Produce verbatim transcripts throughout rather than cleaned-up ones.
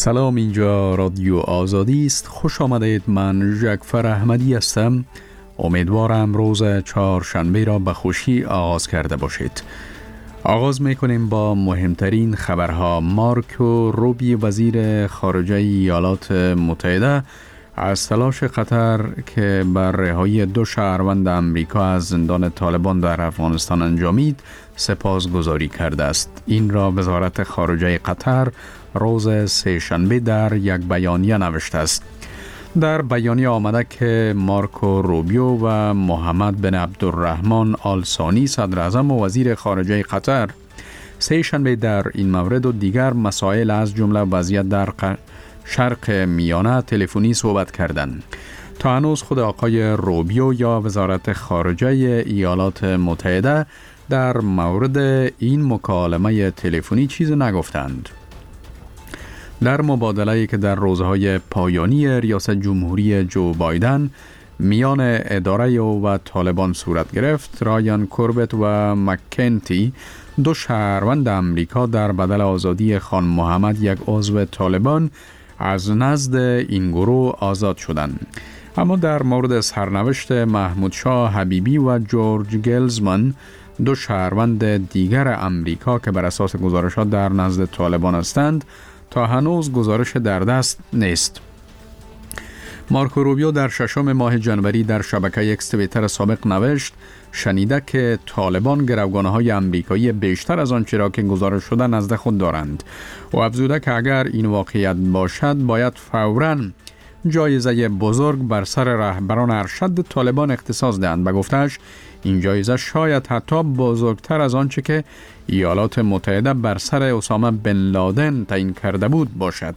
سلام، اینجا رادیو آزادی است. خوش آمدید. من جعفر احمدی هستم. امیدوارم روز چهارشنبه را به خوشی آغاز کرده باشید. آغاز میکنیم با مهمترین خبرها. مارکو روبیو وزیر خارجه ایالات متحده از تلاش قطر که بر رهایی دو شهروند آمریکا از زندان طالبان در افغانستان انجامید سپاسگزاری کرده است. این را وزارت خارجه قطر روز سه‌شنبه در یک بیانیه نوشته است. در بیانیه آمده که مارکو روبیو و محمد بن عبدالرحمن آل ثانی صدر اعظم و وزیر خارجه قطر سه‌شنبه در این مورد و دیگر مسائل از جمله وضعیت در شرق میانه تلفنی صحبت کردند. تا هنوز خود آقای روبیو یا وزارت خارجه ایالات متحده در مورد این مکالمه تلفنی چیز نگفتند. در مبادله‌ای که در روزهای پایانی ریاست جمهوری جو بایدن میان اداره و طالبان صورت گرفت، رایان کوربت و مکنتی دو شهروند آمریکا در بدل آزادی خان محمد یک عضو طالبان از نزد این گروه آزاد شدند. اما در مورد سرنوشت محمود شاه حبیبی و جورج گلزمن دو شهروند دیگر آمریکا که بر اساس گزارشات در نزد طالبان هستند تا هنوز گزارش در دست نیست. مارکو روبیو در ششم ماه جنوری در شبکه اکس توییتر سابق نوشت شنیده که طالبان گروگانهای آمریکایی بیشتر از آنچه را که گزارش شده نزد خود دارند و افزوده که اگر این واقعیت باشد باید فوراً جایزه بزرگ بر سر رهبران ارشد طالبان اختصاص دهند و گفتش این جایزه شاید حتی بزرگتر از آنچه که ایالات متحده بر سر اسامه بن لادن تعیین کرده بود باشد.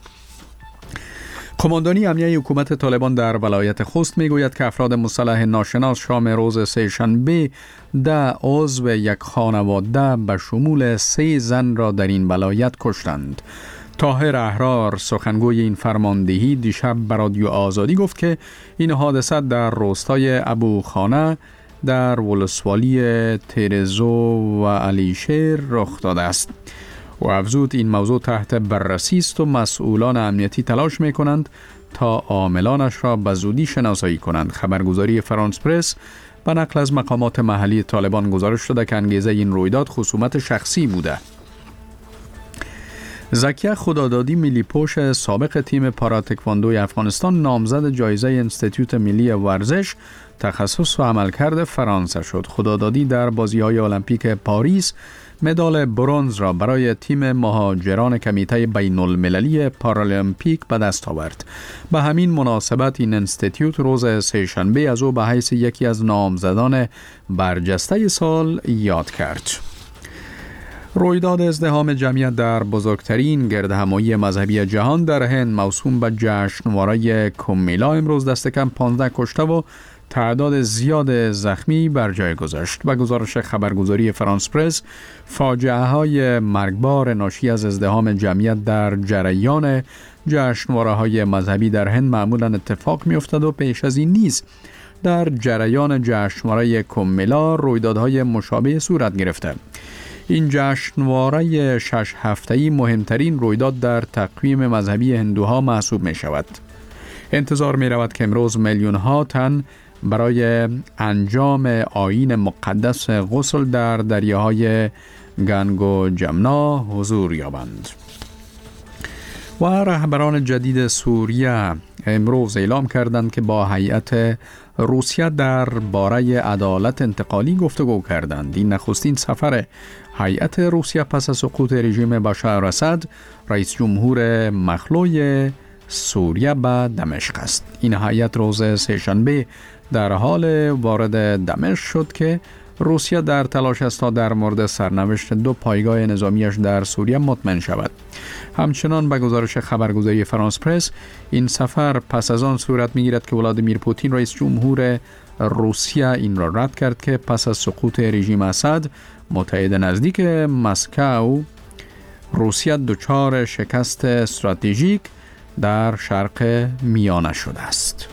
قماندانی امنیه حکومت طالبان در ولایت خوست میگوید که افراد مسلح ناشناس شام روز سه‌شنبه ده عضو یک خانواده به شمول سه زن را در این ولایت کشتند. طاهر احرار سخنگوی این فرماندهی دیشب به رادیو آزادی گفت که این حادثه در روستای ابوخانه در ولسوالی ترزو و علیشیر رخ داده است و افزود این موضوع تحت بررسی است و مسئولان امنیتی تلاش می کنند تا عاملانش را به زودی شناسایی کنند. خبرگزاری فرانس پرس به نقل از مقامات محلی طالبان گزارش داده که انگیزه این رویداد خصومت شخصی بوده. زکیه خدادادی ملی‌پوش سابق تیم پاراتکواندوی افغانستان نامزد جایزه انستیتوت ملی ورزش تخصص و عملکرد فرانسه شد. خدادادی در بازی‌های المپیک پاریس مدال برنز را برای تیم مهاجران کمیته بین المللی پارالمپیک به دست آورد. به همین مناسبت این انستیتوت روز سه‌شنبه از او به حیث یکی از نامزدان برجسته سال یاد کرد. رویداد ازدحام جمعیت در بزرگترین گردهمایی مذهبی جهان در هند موسوم به جشنواره کومیلا امروز دست کم پانزده کشته و تعداد زیاد زخمی بر جای گذاشت. و گزارش خبرگزاری فرانس پرس فاجعه های مرگبار ناشی از ازدحام جمعیت در جریان جشنواره های مذهبی در هند معمولا اتفاق می افتد و پیش از این نیز در جریان جشنواره کومیلا رویدادهای مشابه صورت گرفته. این جشنواره شش هفته‌ای مهمترین رویداد در تقویم مذهبی هندوها محسوب می شود. انتظار می رود که امروز میلیون ها تن برای انجام آیین مقدس غسل در دریاهای گنگ و جمنا حضور یابند. و رهبران جدید سوریه امروز اعلام کردند که با هیئت روسیه در باره عدالت انتقالی گفتگو کردند. این نخستین سفر هیئت روسیه پس از سقوط رژیم بشار اسد رئیس جمهور مخلوع سوریه به دمشق است. این هیئت روز سه‌شنبه در حال وارد دمشق شد که روسیه در تلاش است تا در مورد سرنوشت دو پایگاه نظامیش در سوریه مطمئن شود. همچنان به گزارش خبرگزاری فرانس پرس این سفر پس از آن صورت می‌گیرد که ولادیمیر پوتین رئیس جمهور روسیه این را رد کرد که پس از سقوط رژیم اسد متحد نزدیک مسکو روسیه دچار شکست استراتژیک در شرق میانه شده است.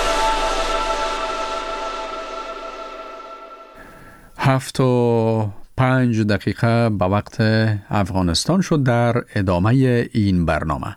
هفت و پنج دقیقه به وقت افغانستان شد. در ادامه این برنامه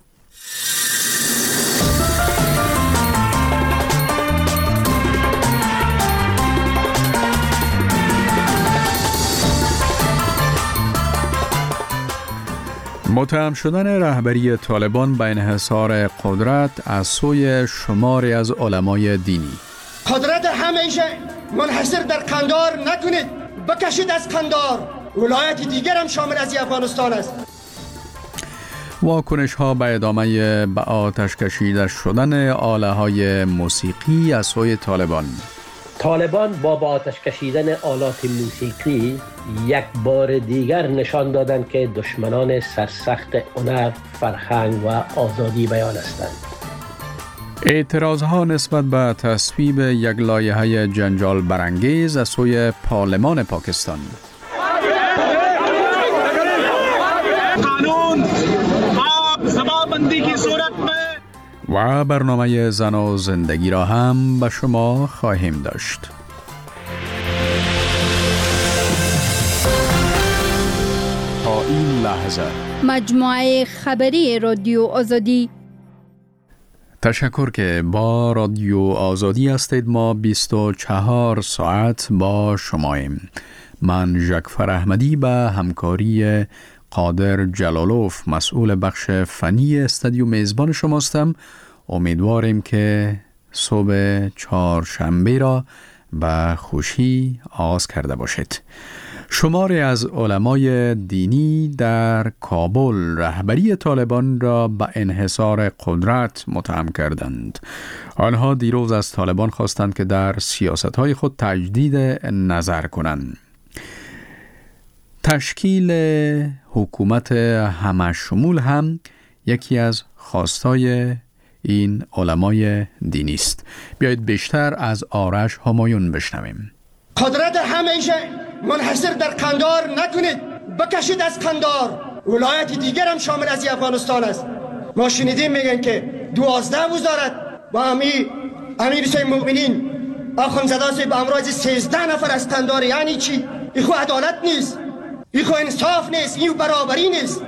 متهم شدن رهبری طالبان به انحصار قدرت از سوی شماری از علمای دینی. قدرت همیشه منحصر در قندار نکنید، بکشید از قندار. ولایت دیگر هم شامل از افغانستان است. واکنش ها به ادامه به آتش کشیده شدن آله های موسیقی از سوی طالبان. طالبان با به آتش کشیدن آلات موسیقی یک بار دیگر نشان دادند که دشمنان سرسخت هنر، فرهنگ و آزادی بیان هستند. اعتراض ها نسبت به تصویب یک لایحه جنجال برانگیز از سوی پارلمان پاکستان. قانون آپ زبانبندی کی صورت میں و برنامه زن و زندگی را هم به شما خواهیم داشت. تا این لحظه مجموعه خبری رادیو آزادی. تشکر که با رادیو آزادی هستید. ما بیست و چهار ساعت با شماییم. من ژکفر احمدی به همکاری قادر جلالوف مسئول بخش فنی استودیو میزبان شماستم. امیدواریم که صبح چهارشنبه را به خوشی آغاز کرده باشید. شماری از علمای دینی در کابل رهبری طالبان را به انحصار قدرت متهم کردند. آنها دیروز از طالبان خواستند که در سیاست‌های خود تجدید نظر کنند. تشکیل حکومت همشمول هم یکی از خواستای این علمای دینی است. بیایید بیشتر از آرش همایون بشنویم. قدرت همیشه منحصر در قندار نکنید، بکشید از قندار. ولایت دیگر هم شامل از افغانستان است. ما شنیدیم میگن که دوازده وزارت با امیر امیر حسین مومنین آخوندزاده به امراض سیزده نفر از قندار. یعنی چی؟ این خو عدالت نیست، این خو انصاف نیست، این برابری نیست.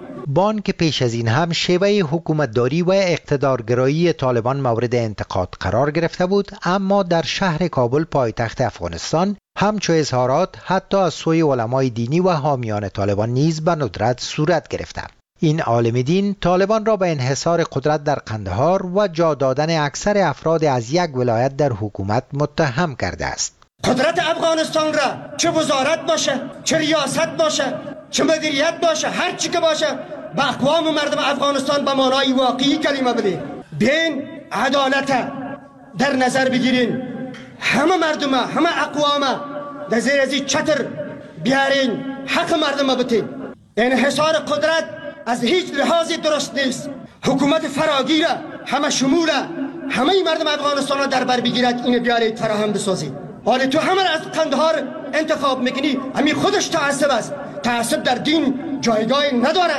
بان که پیش از این هم شیوه حکومتداری و اقتدارگرایی طالبان مورد انتقاد قرار گرفته بود، اما در شهر کابل پایتخت افغانستان همچو اظهارات حتی از سوی علمای دینی و حامیان طالبان نیز به ندرت صورت گرفته. این عالم دین طالبان را به انحصار قدرت در قندهار و جا دادن اکثر افراد از یک ولایت در حکومت متهم کرده است. قدرت افغانستان را چه وزارت باشه، چه ریاست باشه، چه مدیریت باشه، هر چی که باشه به اقوام و مردم افغانستان به معنای واقعی کلمه بده. بین عدالت در نظر بگیرین، همه مردم همه اقوام در زیر از چتر بیارین، حق مردم بتین. انحصار قدرت از هیچ لحاظی درست نیست. حکومت فراگیره، همه شموله، همه مردم افغانستان را در بر بگیرد، این بیارید فراهم بسازید. حالا تو همه از قندهار انتخاب میکنی، همین خودش تعصب است. تعصب در دین جایگاهی نداره.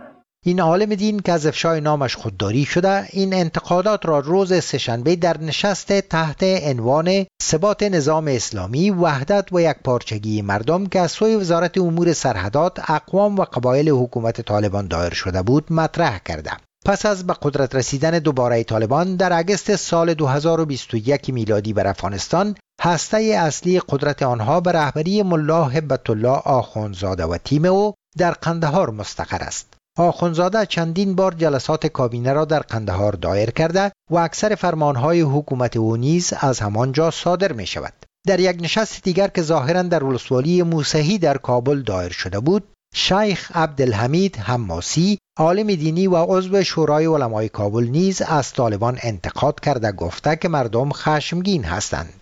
این عالم دین که از افشای نامش خودداری شده، این انتقادات را روز سه‌شنبه در نشست تحت عنوان ثبات نظام اسلامی، وحدت و یکپارچگی مردم که از سوی وزارت امور سرحدات، اقوام و قبایل حکومت طالبان دایر شده بود مطرح کرده. پس از به قدرت رسیدن دوباره طالبان در اگست سال دو هزار و بیست و یک میلادی بر افغانستان، هسته اصلی قدرت آنها به رهبری ملا هبت الله آخوندزاده و تیم او در قندهار مستقر است. آخوندزاده چندین بار جلسات کابینه را در قندهار دایر کرده و اکثر فرمانهای حکومت او نیز از همانجا صادر می شود. در یک نشست دیگر که ظاهراً در ولسوالی موسهی در کابل دایر شده بود، شیخ عبدالحمید حماسی، عالم دینی و عضو شورای علمای کابل نیز از طالبان انتقاد کرده گفته که مردم خشمگین هستند.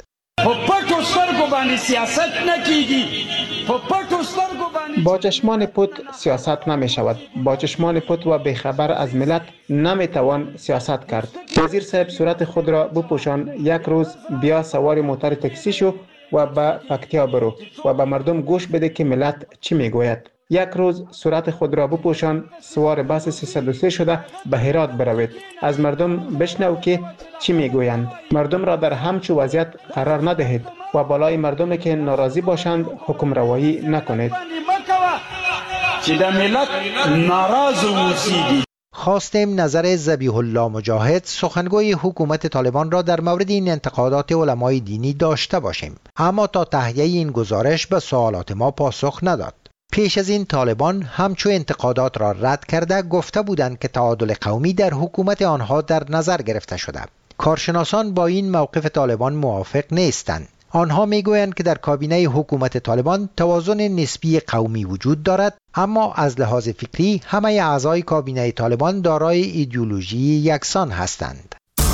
با چشمان پوت سیاست نمی شود. با چشمان پوت و بیخبر از ملت نمی توان سیاست کرد. وزیر صاحب صورت خود را بپوشان، یک روز بیا سوار موتر تاکسی شو و به پکتیا برو و به مردم گوش بده که ملت چی می گوید. یک روز صورت خود را بپوشان، سوار بس سیصد و سه شده به هرات بروید. از مردم بشنو که چی میگویند. مردم را در همچو وضعیت قرار ندهید. و بالای مردمی که ناراضی باشند حکم روایی نکنید. چې د ملت ناراض اوسیږي. خواستیم نظر ذبیح الله مجاهد سخنگوی حکومت طالبان را در مورد این انتقادات علمای دینی داشته باشیم، اما تا تهیه این گزارش به سوالات ما پاسخ نداد. پیش از این طالبان همچو انتقادات را رد کرده گفته بودند که تعادل قومی در حکومت آنها در نظر گرفته شده. کارشناسان با این موقف طالبان موافق نیستند. آنها میگویند که در کابینه حکومت طالبان توازن نسبی قومی وجود دارد، اما از لحاظ فکری همه اعضای کابینه طالبان دارای ایدئولوژی یکسان هستند.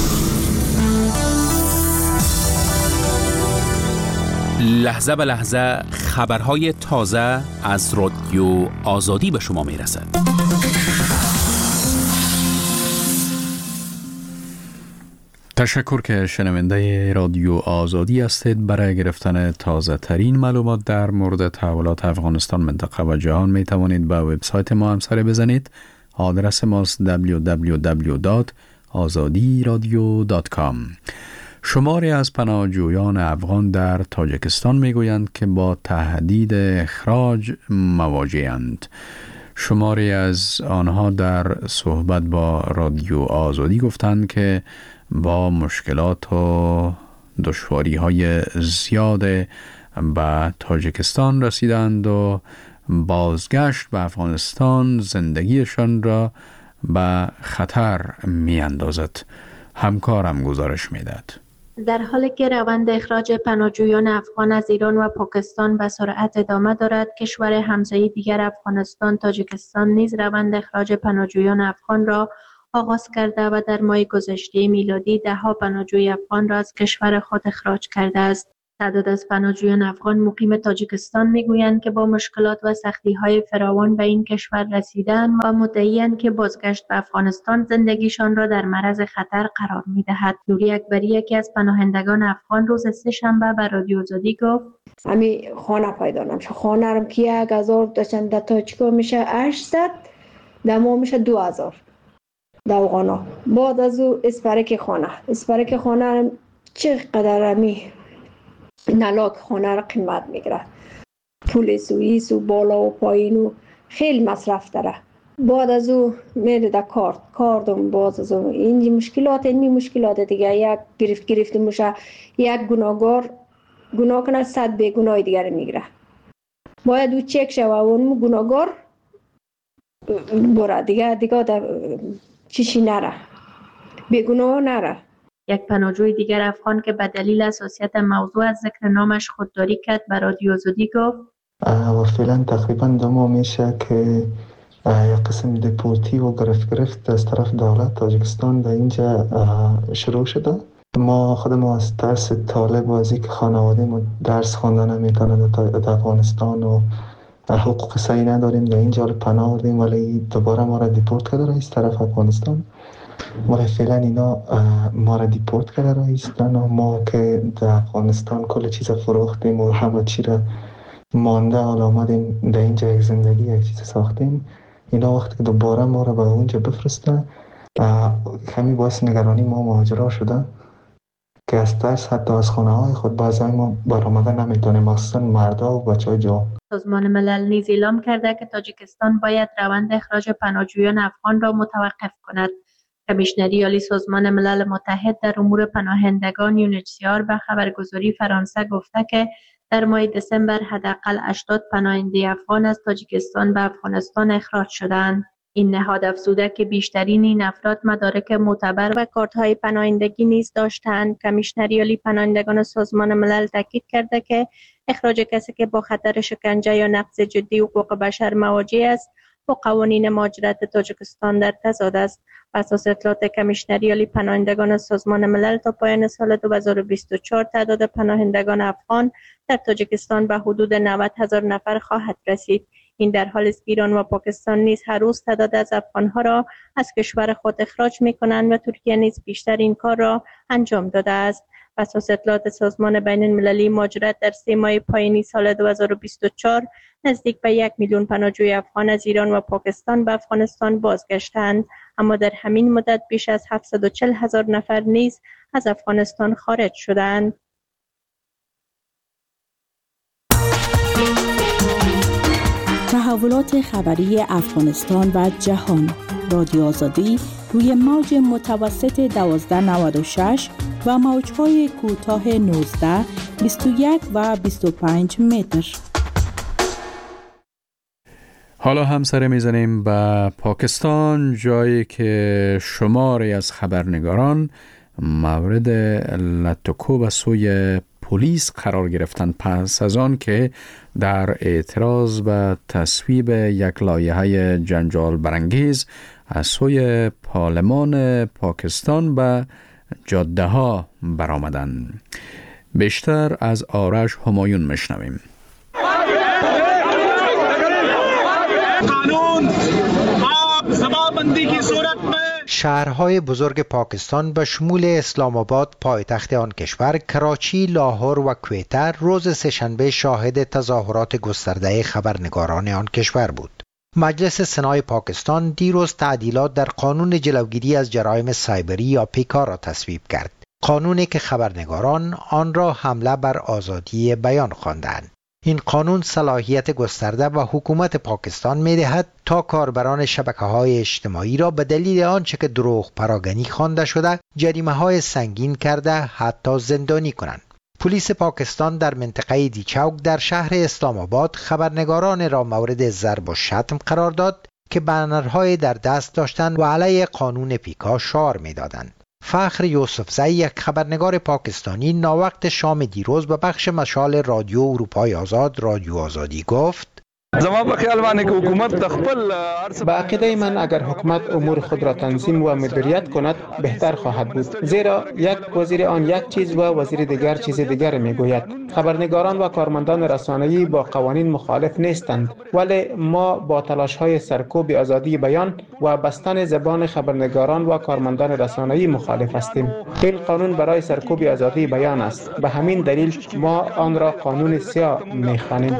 لحظه به لحظه خبرهای تازه از رادیو آزادی به شما میرسد. تشکر که شنونده رادیو آزادی هستید. برای گرفتن تازه ترین معلومات در مورد تحولات افغانستان، منطقه و جهان می توانید به وبسایت ما هم سر بزنید. آدرس ماست دبلیو دبلیو دبلیو دات آزادی رادیو دات کام. شماری از پناهجویان افغان در تاجیکستان می گویند که با تهدید اخراج مواجه‌اند. شماری از آنها در صحبت با رادیو آزادی گفتند که با مشکلات و دشواری های زیاد به تاجیکستان رسیدند و بازگشت به افغانستان زندگیشان را به خطر می اندازد. همکارم گزارش می داد. در حالی که روند اخراج پناهجویان افغان از ایران و پاکستان به سرعت ادامه دارد، کشور همسایه دیگر افغانستان تاجیکستان نیز روند اخراج پناهجویان افغان را آغاز کرده و در ماه گذشته میلادی ده ها پناهجوی افغان را از کشور خود اخراج کرده است. تعداد از پناهجویان افغان مقیم تاجیکستان میگویند که با مشکلات و سختی‌های فراوان به این کشور رسیدند و مدعی‌اند که بازگشت به افغانستان زندگیشان را در معرض خطر قرار می‌دهد. نوری اکبری، یکی از پناهندگان افغان، روز سه شنبه به رادیو آزادی گفت: امی خانه پیدا نمیشه. خانه رو که یک هزار داشتن در تاجیکا میشه هشتصد، در ما میشه دو هزار دوغانا. بعد از او اسپرک خانه اسپرک خانه چقدر امی نلاک خانه را قیمت میگیره، پول سوئیس و بالا و پایین و خیلی مصرف داره. بعد از او میره در کارت کاردم. باز از او این مشکلات این مشکلات دیگه، یک گرفت گرفت میشه، یک گناهگار گناه کنه صد بیگناه دیگر میگیره. باید او چک شوه و اون گناهگار بره دیگه دیگه چیشی نره، بیگناه نره. یک پناهجوی دیگر افغان که به دلیل حساسیت موضوع از ذکر نامش خودداری کرد به رادیو آزادی گفت: و فعلا تقریبا دو ماه میشه که یک قسم دیپورتی و گرفت گرفت از طرف دولت تاجیکستان در اینجا شروع شده. ما خود ما از ترس طالب و از اینکه خانواده ما درس خواندن نمیتونه در افغانستان و حقوق صحیح نداریم در اینجا پناه بردیم، ولی دوباره ما را دیپورت کرده رئیس طرف افغانستان. ولی فعلا اینا ما را دیپورت کرده رئیستان و ما که در افغانستان کل چیز فروختیم و همه چی را مانده حالا آمدیم در اینجا یک زندگی یک چیز ساختیم. اینا وقتی که دوباره ما را به اونجا بفرستن کمی باعث نگرانی ما مهاجرا شده که از ترس حتی از خانه های خود بعضی ما برآمده نمیتونیم، مخصوصا مردا و بچه های جوان. سازمان ملل نیز اعلام کرده که تاجیکستان باید روند اخراج پناهجویان افغان را متوقف کند. کمیشنری عالی سازمان ملل متحد در امور پناهندگان یو ان اچ سی آر به خبرگزاری فرانسه گفته که در ماه دسامبر حداقل هشتاد پناهنده افغان از تاجیکستان به افغانستان اخراج شدند. این نهاد افزوده که بیشترین این افراد مدارک معتبر و کارت‌های پناهندگی نیز داشتند. کمیشنری عالی پناهندگان سازمان ملل تاکید کرده که اخراج کسی که با خطر شکنجه یا نقض جدی حقوق بشر مواجه است با قوانین مهاجرت تاجیکستان در تضاد است. بر اساس اطلاعات کمیشنری عالی پناهندگان سازمان ملل تا پایان سال دو هزار و بیست و چهار تعداد پناهندگان افغان در تاجیکستان به حدود نود هزار نفر خواهد رسید. این در حالی است که ایران و پاکستان نیز هر روز تعداد از افغانها را از کشور خود اخراج می‌کنند و ترکیه نیز بیشتر این کار را انجام داده است. بر اساس اطلاعات سازمان بین المللی مهاجرت در سه ماه پایانی سال دو هزار و بیست و چهار نزدیک به یک میلیون پناهجوی افغان از ایران و پاکستان به افغانستان بازگشتند، اما در همین مدت بیش از هفتصد و چهل هزار نفر نیز از افغانستان خارج شدند. تحولات خبری افغانستان و جهان. رادیو آزادی روی موج متوسط دوازده نود و شش و موج‌های کوتاه نوزده، بیست و یک و بیست و پنج متر. حالا هم سر میزنیم به پاکستان، جایی که شماری از خبرنگاران مورد لطکو به سوی پلیس قرار گرفتند پس از آن که در اعتراض به تصویب یک لایحه جنجال برانگیز از سوی پارلمان پاکستان به جاده ها برآمدند. بیشتر از آرش همایون میشنویم. قانون آب زبانبندی کی صورت میں شهرهای بزرگ پاکستان به شمول اسلام آباد پایتخت آن کشور، کراچی، لاهور و کویته روز سه‌شنبه شاهد تظاهرات گسترده خبرنگاران آن کشور بود. مجلس سنای پاکستان دیروز تعدیلات در قانون جلوگیری از جرایم سایبری یا پیکا را تصویب کرد. قانونی که خبرنگاران آن را حمله بر آزادی بیان خواندند. این قانون صلاحیت گسترده و حکومت پاکستان می دهد تا کاربران شبکه‌های اجتماعی را به دلیل آنچه که دروغ پراگنی خوانده شده جریمه‌های سنگین کرده حتی زندانی کنند. پلیس پاکستان در منطقه دیچوک در شهر اسلام آباد خبرنگاران را مورد ضرب و شتم قرار داد که بنرهای در دست داشتند و علیه قانون پیکا شعار می‌دادند. فخر یوسفزی، یک خبرنگار پاکستانی، ناوقت شام دیروز به بخش مشال رادیو اروپای آزاد رادیو آزادی گفت: زما په خیال باندې که حکومت خپل به عقیده من اگر حکومت امور خود را تنظیم و مدیریت کند بهتر خواهد بود، زیرا یک وزیر آن یک چیز و وزیر دیگر چیز دیگر میگوید. خبرنگاران و کارمندان رسانه‌ای با قوانین مخالف نیستند، ولی ما با تلاش‌های سرکوب آزادی بیان و بستن زبان خبرنگاران و کارمندان رسانه‌ای مخالف هستیم. این قانون برای سرکوب آزادی بیان است، به همین دلیل ما آن را قانون سیاه می‌خوانیم.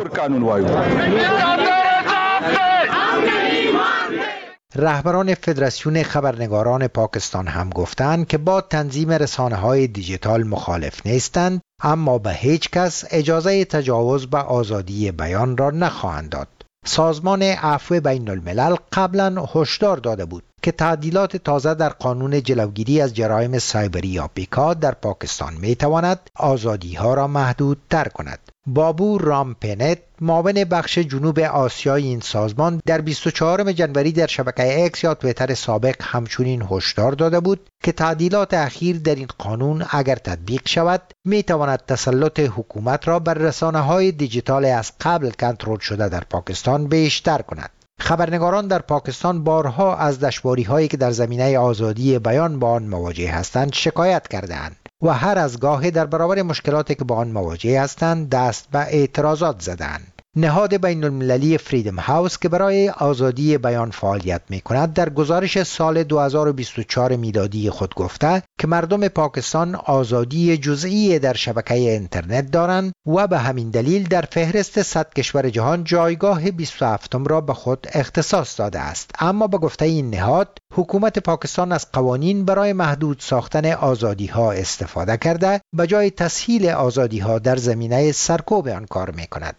رهبران فدراسیون خبرنگاران پاکستان هم گفتند که با تنظیم رسانه‌های دیجیتال مخالف نیستند، اما به هیچ کس اجازه تجاوز به آزادی بیان را نخواهند داد. سازمان عفو بین الملل قبلا هشدار داده بود که تعدیلات تازه در قانون جلوگیری از جرایم سایبری یا پیکا در پاکستان می تواند آزادی ها را محدود تر کند. بابو رامپنت، معاون بخش جنوب آسیای این سازمان، در بیست و چهارم ژانویه در شبکه اکس یا توییتر سابق همچنین هشدار داده بود که تعدیلات اخیر در این قانون اگر تطبیق شود می تواند تسلط حکومت را بر رسانه‌های دیجیتال از قبل کنترل شده در پاکستان بیشتر کند. خبرنگاران در پاکستان بارها از دشواری هایی که در زمینه آزادی بیان با آن مواجه هستند شکایت کردند و هر از گاهی در برابر مشکلاتی که با آن مواجه هستند دست به اعتراضات زدند. نهاد بین المللی فریدم هاوس که برای آزادی بیان فعالیت می کند در گزارش سال دو هزار و بیست و چهار میلادی خود گفته که مردم پاکستان آزادی جزئی در شبکه اینترنت دارند و به همین دلیل در فهرست صد کشور جهان جایگاه بیست و هفتم را به خود اختصاص داده است. اما به گفته این نهاد حکومت پاکستان از قوانین برای محدود ساختن آزادی ها استفاده کرده به جای تسهیل آزادی ها در زمینه سرکوب آن کار می کند.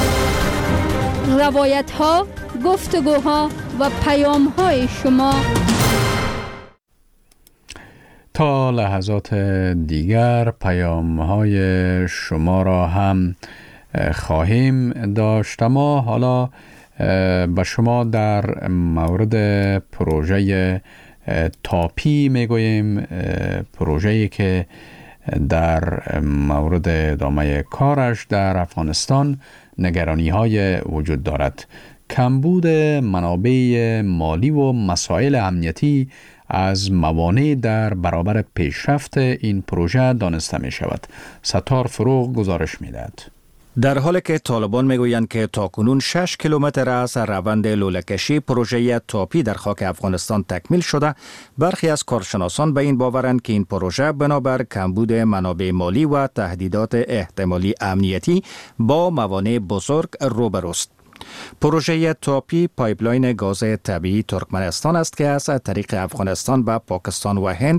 روایت ها، گفتگوها و پیام های شما تا لحظات دیگر پیام های شما را هم خواهیم داشت. ما حالا به شما در مورد پروژه تاپی میگوییم، پروژه‌ای که در مورد ادامه کارش در افغانستان نگرانی های وجود دارد. کمبود منابع مالی و مسائل امنیتی از موانع در برابر پیشرفت این پروژه دانسته می شود. ستار فروغ گزارش می دهد. در حالی که طالبان میگویند که تاکنون شش کیلومتر از روند لوله‌کشی پروژه تاپی در خاک افغانستان تکمیل شده، برخی از کارشناسان به این باورند که این پروژه بنابر کمبود منابع مالی و تهدیدات احتمالی امنیتی با موانع بزرگ روبروست. پروژه تاپی پایپلاین گاز طبیعی ترکمنستان است که از طریق افغانستان به پاکستان و هند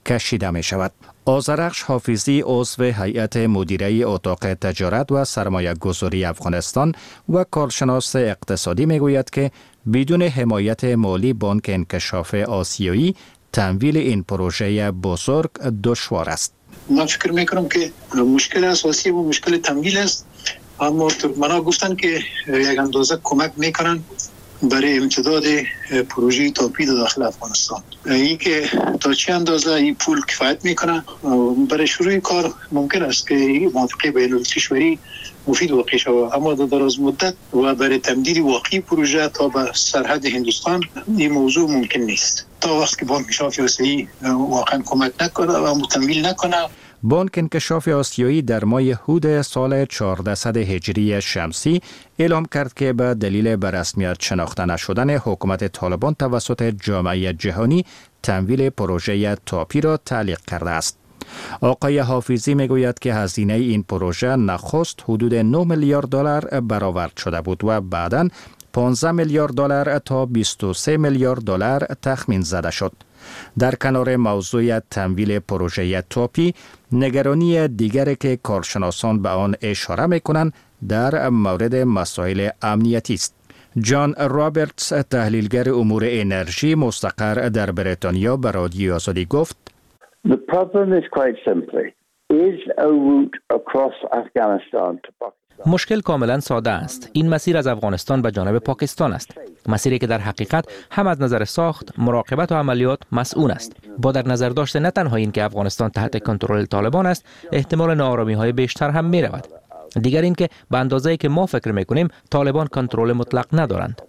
کشیده می شود. آذرخش حافظی عضو هیئت مدیره اتاق تجارت و سرمایه گذاری افغانستان و کارشناس اقتصادی می گوید که بدون حمایت مالی بانک انکشاف آسیایی تمویل این پروژه بزرگ دشوار است. من فکر می کنم که مشکل اساسی و مشکل تمویل است، اما ترکمن‌ها گفتن که یک اندازه کمک میکنن برای امتداد پروژه تاپی داخل افغانستان. این که تا چه اندازه این پول کفایت میکنه برای شروع کار ممکن است که موافقه بین الکشوری مفید واقع شود، اما در دراز مدت و برای تمدید واقعی پروژه تا به سرحد هندوستان این موضوع ممکن نیست تا وقتی که بانک انکشاف آسیایی واقعا کمک نکنه و تمویل نکنه. بانک انکشاف آسیایی در ماه هود سال چهارصد هجری شمسی اعلام کرد که به دلیل به رسمیت شناخته نشدن حکومت طالبان توسط جامعه جهانی تمویل پروژه تاپی را تعلیق کرده است. آقای حافظی میگوید که هزینه این پروژه نخست حدود نه میلیارد دلار برآورد شده بود و بعداً پانزده میلیارد دلار تا بیست و سه میلیارد دلار تخمین زده شد. در کنار موضوع تمویل پروژه تاپی، نگرانی دیگری که کارشناسان به آن اشاره می‌کنند در مورد مسائل امنیتی است. جان رابرتس، تحلیلگر امور انرژی مستقر در بریتانیا، به رادیو آزادی گفت: The problem is quite simply is a route across Afghanistan to Pakistan. مشکل کاملا ساده است. این مسیر از افغانستان به جانب پاکستان است. مسیری که در حقیقت هم از نظر ساخت، مراقبت و عملیات مسئول است. با در نظر داشته نه تنها این که افغانستان تحت کنترل طالبان است، احتمال ناآرامی‌های بیشتر هم می رود. دیگر این که به اندازه‌ای که ما فکر می‌کنیم طالبان کنترل مطلق ندارند.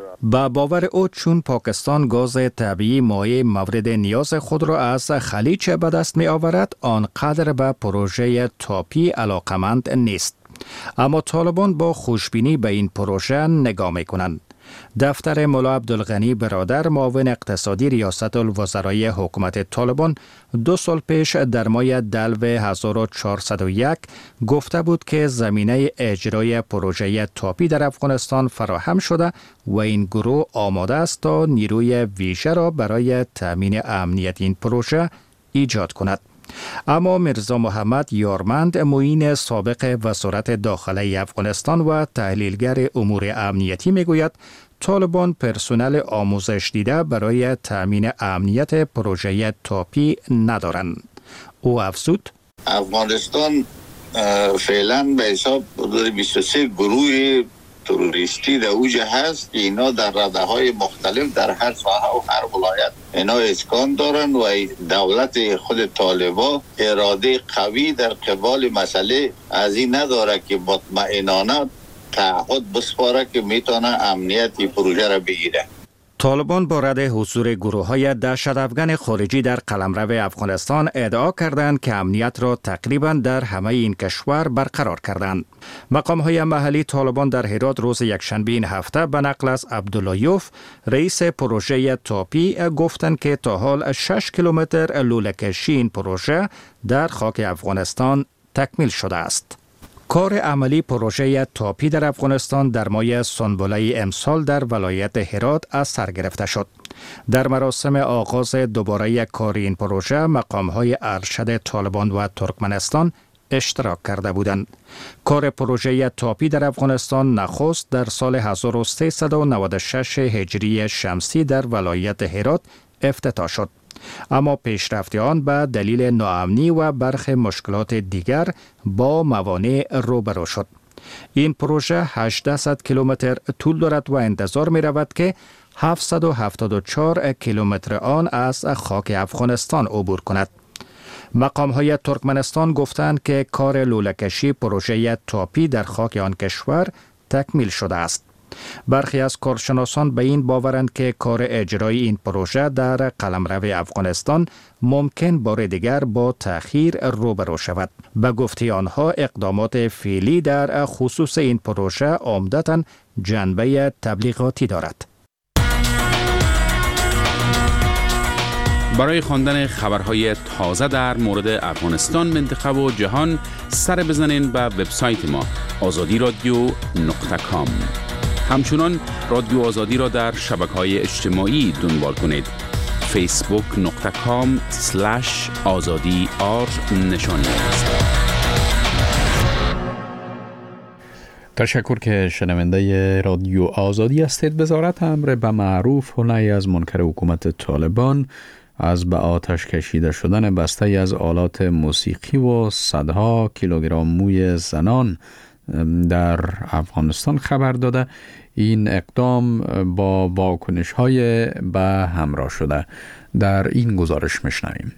با باور او چون پاکستان گاز طبیعی مایع مورد نیاز خود را از خلیج به دست می آورد، آنقدر به پروژه تاپی علاقمند نیست. اما طالبان با خوشبینی به این پروژه نگاه می کنند. دفتر مولا عبدالغنی برادر، معاون اقتصادی ریاست الوزرای حکومت طالبان، دو سال پیش در ماه دلو هزار و چهارصد و یک گفته بود که زمینه اجرای پروژه تاپی در افغانستان فراهم شده و این گروه آماده است تا نیروی ویژه را برای تامین امنیت این پروژه ایجاد کند. اما میرزا محمد یارمند، معین سابق وزارت داخلی افغانستان و تحلیلگر امور امنیتی میگوید طالبان پرسنل آموزش دیده برای تامین امنیت پروژه تاپی ندارند. او افزود: افغانستان فعلا به حساب بیست و سه گروه تروریستی در اوج هست که اینا در رده های مختلف در هر ساحه و هر ولایت اینا اسکان دارن و دولت خود طالبا اراده قوی در قبال مسئله از این نداره که مطمئنانه تعهد بسپاره که میتونه امنیتی پروژه را بگیره. طالبان با رد حضور گروه‌های دهشت افغان خارجی در قلمرو افغانستان ادعا کردند که امنیت را تقریباً در همه این کشور برقرار کردند. مقام‌های محلی طالبان در هرات روز یکشنبه این هفته به نقل از عبداللهیوف، رئیس پروژه تاپی، گفتند که تا حال شش کیلومتر لوله‌کشی این پروژه در خاک افغانستان تکمیل شده است. کار عملی پروژه تاپی در افغانستان در ماه سنبله امسال در ولایت هرات از سر گرفته شد. در مراسم آغاز دوباره کار این پروژه مقام‌های ارشد طالبان و ترکمنستان اشتراک کرده بودند. کار پروژه تاپی در افغانستان نخست در سال هزار و سیصد و نود و شش هجری شمسی در ولایت هرات افتتاح شد. اما پیشرفت آن به دلیل ناامنی و برخی مشکلات دیگر با موانع روبرو شد. این پروژه هشتصد کیلومتر طول دارد و انتظار می رود که هفتصد و هفتاد و چهار کیلومتر آن از خاک افغانستان عبور کند. مقام‌های ترکمنستان گفتند که کار لوله‌کشی پروژه تاپی در خاک آن کشور تکمیل شده است. برخی از کارشناسان به این باورند که کار اجرای این پروژه در قلمرو افغانستان ممکن بار دیگر با تأخیر روبرو شود. به گفته آنها اقدامات فعلی در خصوص این پروژه عمدتاً جنبه تبلیغاتی دارد. برای خواندن خبرهای تازه در مورد افغانستان، منطقه و جهان سر بزنین به وبسایت ما آزادی رادیو نقطه کام. همچنان رادیو آزادی را در شبکه‌های اجتماعی دنبال کنید: فیسبوک نقطه کام سلش آزادی آر نشانی است. تشکر که شنونده رادیو آزادی هستید. وزارت امر به معروف و نهی از منکر حکومت طالبان از به آتش کشیده شدن بسته از آلات موسیقی و صدها کیلوگرم موی زنان در افغانستان خبر داده. این اقدام با واکنش‌های به همراه شده. در این گزارش میشنویم.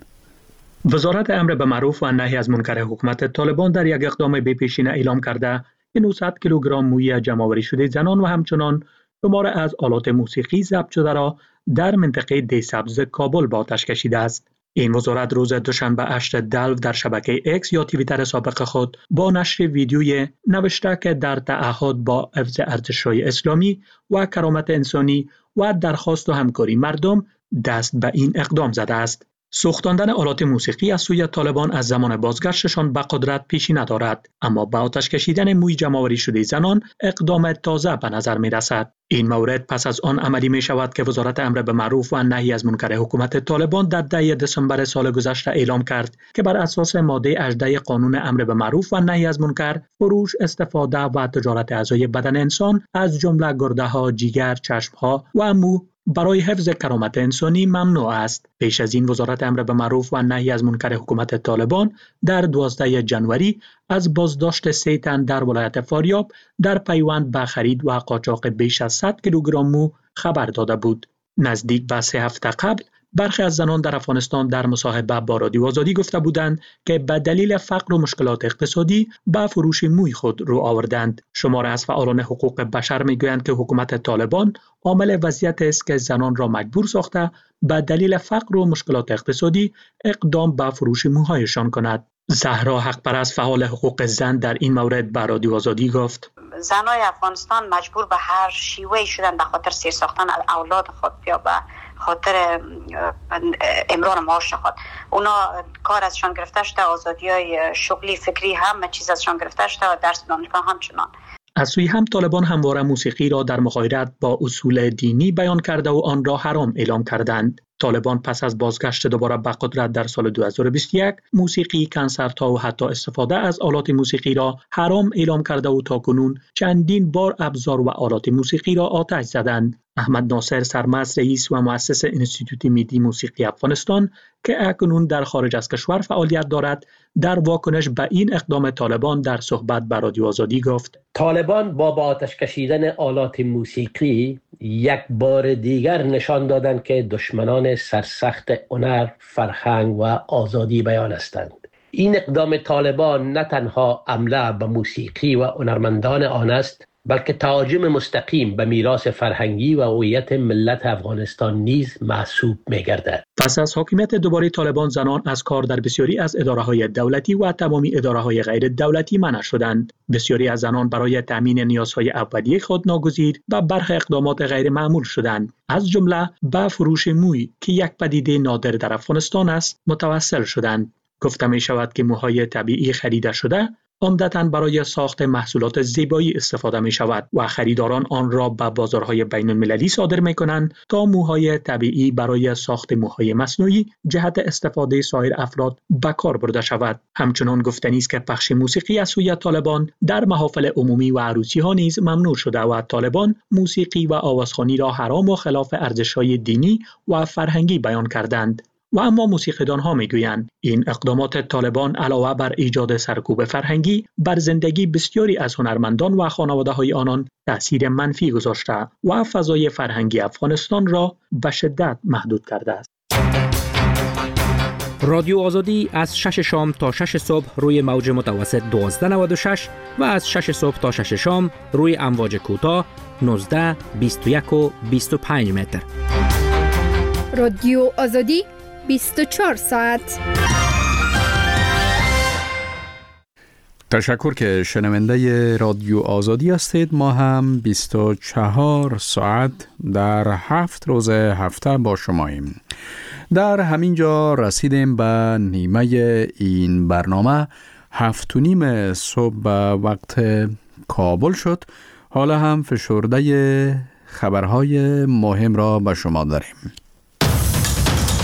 وزارت امر به معروف و نهی از منکر حکومت طالبان در یک اقدام بی‌پیشینه اعلام کرده که نهصد کیلوگرم موی جمع‌آوری شده زنان و همچنان شمار از آلات موسیقی ضبط شده را در منطقه دی سبز کابل به آتش کشیده است. این وزارت روز دوشنبه هشت دلو در شبکه اکس یا توییتر سابق خود با نشر ویدیوی نوشته که در تعهد با حفظ ارزش‌های اسلامی و کرامت انسانی و درخواست و همکاری مردم دست به این اقدام زده است. سوختاندن آلات موسیقی از سوی طالبان از زمان بازگشتشان به قدرت پیشی ندارد، اما با آتش کشیدن موی جمع‌آوری شده زنان اقدام تازه به نظر می رسد. این مورد پس از آن عملی می شود که وزارت امر به معروف و نهی از منکر حکومت طالبان در ده دسامبر سال گذشته اعلام کرد که بر اساس ماده هجده قانون امر به معروف و نهی از منکر، فروش، استفاده و تجارت اعضای بدن انسان از جمله گرده‌ها، جگر، چشم‌ها و مو برای حفظ کرامت انسانی ممنوع است. پیش از این وزارت امر به معروف و نهی از منکر حکومت طالبان در دوازده ژانویه از بازداشت سه تن در ولایت فاریاب در پیوند به خرید و قاچاق بیش از صد کیلوگرم مو خبر داده بود. نزدیک به سه هفته قبل برخی از زنان در افغانستان در مصاحبه با رادیو آزادی گفته بودند که به دلیل فقر و مشکلات اقتصادی به فروش موی خود رو آوردند. شمار از فعالان حقوق بشر میگویند که حکومت طالبان عامل وضعیت است که زنان را مجبور ساخته به دلیل فقر و مشکلات اقتصادی اقدام به فروش موهایشان کند. زهرا حقپرست فعال حقوق زن در این مورد به رادیو آزادی گفت: زنای افغانستان مجبور به هر شیوهی شدن به خاطر سیر ساختن اولاد خود یا به خاطر امرار معاش خود. اونا کار ازشان گرفته شده، آزادی‌های شغلی، فکری، همه چیز ازشان گرفته شده و درس دانشگاه همچنان. از سوی هم طالبان همواره موسیقی را در مغایرت با اصول دینی بیان کرده و آن را حرام اعلام کردند. طالبان پس از بازگشت دوباره به قدرت در سال دو هزار و بیست و یک موسیقی، کنسرت‌ها و حتی استفاده از آلات موسیقی را حرام اعلام کرده و تاکنون چندین بار ابزار و آلات موسیقی را آتش زدند. احمد ناصر سرمست رئیس و مؤسس انستیتوت ملی موسیقی افغانستان که اکنون در خارج از کشور فعالیت دارد، در واکنش به این اقدام طالبان در صحبت با رادیو آزادی گفت: طالبان با با آتش کشیدن آلات موسیقی یک بار دیگر نشان دادند که دشمنان سرسخت هنر، فرهنگ و آزادی بیان هستند. این اقدام طالبان نه تنها حمله به موسیقی و هنرمندان آن است، بلکه تهاجم مستقیم به میراث فرهنگی و هویت ملت افغانستان نیز محسوب می‌گردد. پس از حاکمیت دوباره طالبان، زنان از کار در بسیاری از اداره‌های دولتی و تمامی اداره‌های غیر دولتی منع شدند. بسیاری از زنان برای تامین نیازهای اولیه خود ناگزیر و برخی اقدامات غیر معمول شدند، از جمله به فروش موی که یک پدیده نادر در افغانستان است متوسل شدند. گفته می شود که موهای طبیعی خریده شده عمدتاً برای ساخت محصولات زیبایی استفاده می شود و خریداران آن را به بازارهای بین المللی صادر می کنند تا موهای طبیعی برای ساخت موهای مصنوعی جهت استفاده سایر افراد به کار برده شود. همچنان گفتنی است که پخش موسیقی از سوی طالبان در محافل عمومی و عروسی ها نیز ممنوع شده و طالبان موسیقی و آوازخوانی را حرام و خلاف ارزش‌های دینی و فرهنگی بیان کردند. و اما موسیقیدان ها می گویند این اقدامات طالبان علاوه بر ایجاد سرکوب فرهنگی بر زندگی بسیاری از هنرمندان و خانواده های آنان تأثیر منفی گذاشته و فضای فرهنگی افغانستان را به شدت محدود کرده است. رادیو آزادی از شش شام تا شش صبح روی موج متوسط دوازده نود و شش و از شش صبح تا شش شام روی امواج کوتاه نوزده، بیست و یک و بیست و پنج متر. رادیو آزادی بیست و چهار ساعت. تشکر که شنونده رادیو آزادی هستید. ما هم بیست و چهار ساعت در هفت روز هفته با شماییم. در همین جا رسیدیم به نیمه این برنامه. هفت و نیم صبح به وقت کابل شد. حالا هم فشرده خبرهای مهم را به شما داریم.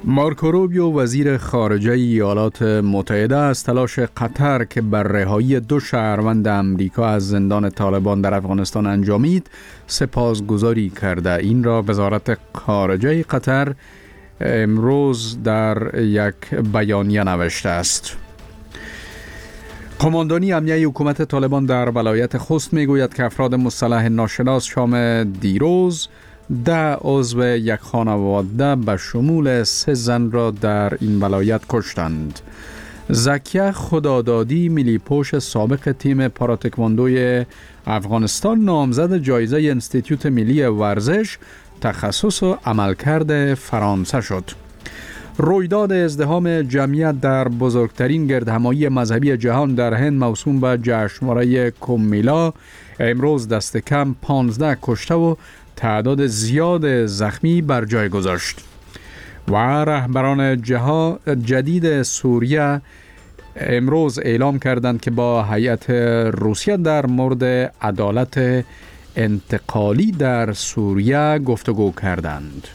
مارکو روبیو وزیر خارجه ایالات متحده از تلاش قطر که بر رهایی دو شهروند امریکا از زندان طالبان در افغانستان انجامید سپاسگزاری کرده. این را وزارت خارجه قطر امروز در یک بیانیه نوشته است. قماندانی امنیه حکومت طالبان در ولایت خوست میگوید که افراد مسلح ناشناس شام دیروز ده عضو یک خانواده به شمول سه زن را در این ولایت کشتند. زکیه خدادادی ملیپوش سابق تیم پاراتکواندوی افغانستان نامزد جایزه انستیتوت ملی ورزش تخصص و عملکرد فرانسه شد. رویداد ازدحام جمعیت در بزرگترین گردهمایی مذهبی جهان در هند موسوم به جشنواره کومیلا امروز دست کم پانزده کشته و تعداد زیاد زخمی بر جای گذاشت. و رهبران جدید سوریه امروز اعلام کردند که با هیئت روسیه در مورد عدالت انتقالی در سوریه گفتگو کردند.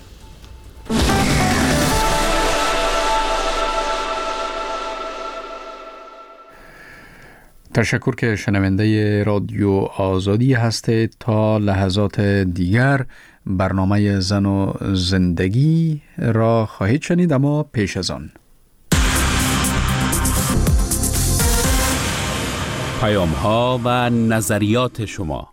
تشکر که شنونده رادیو آزادی هستید. تا لحظات دیگر برنامه زن و زندگی را خواهید شنید، اما پیش از آن پیام ها و نظریات شما.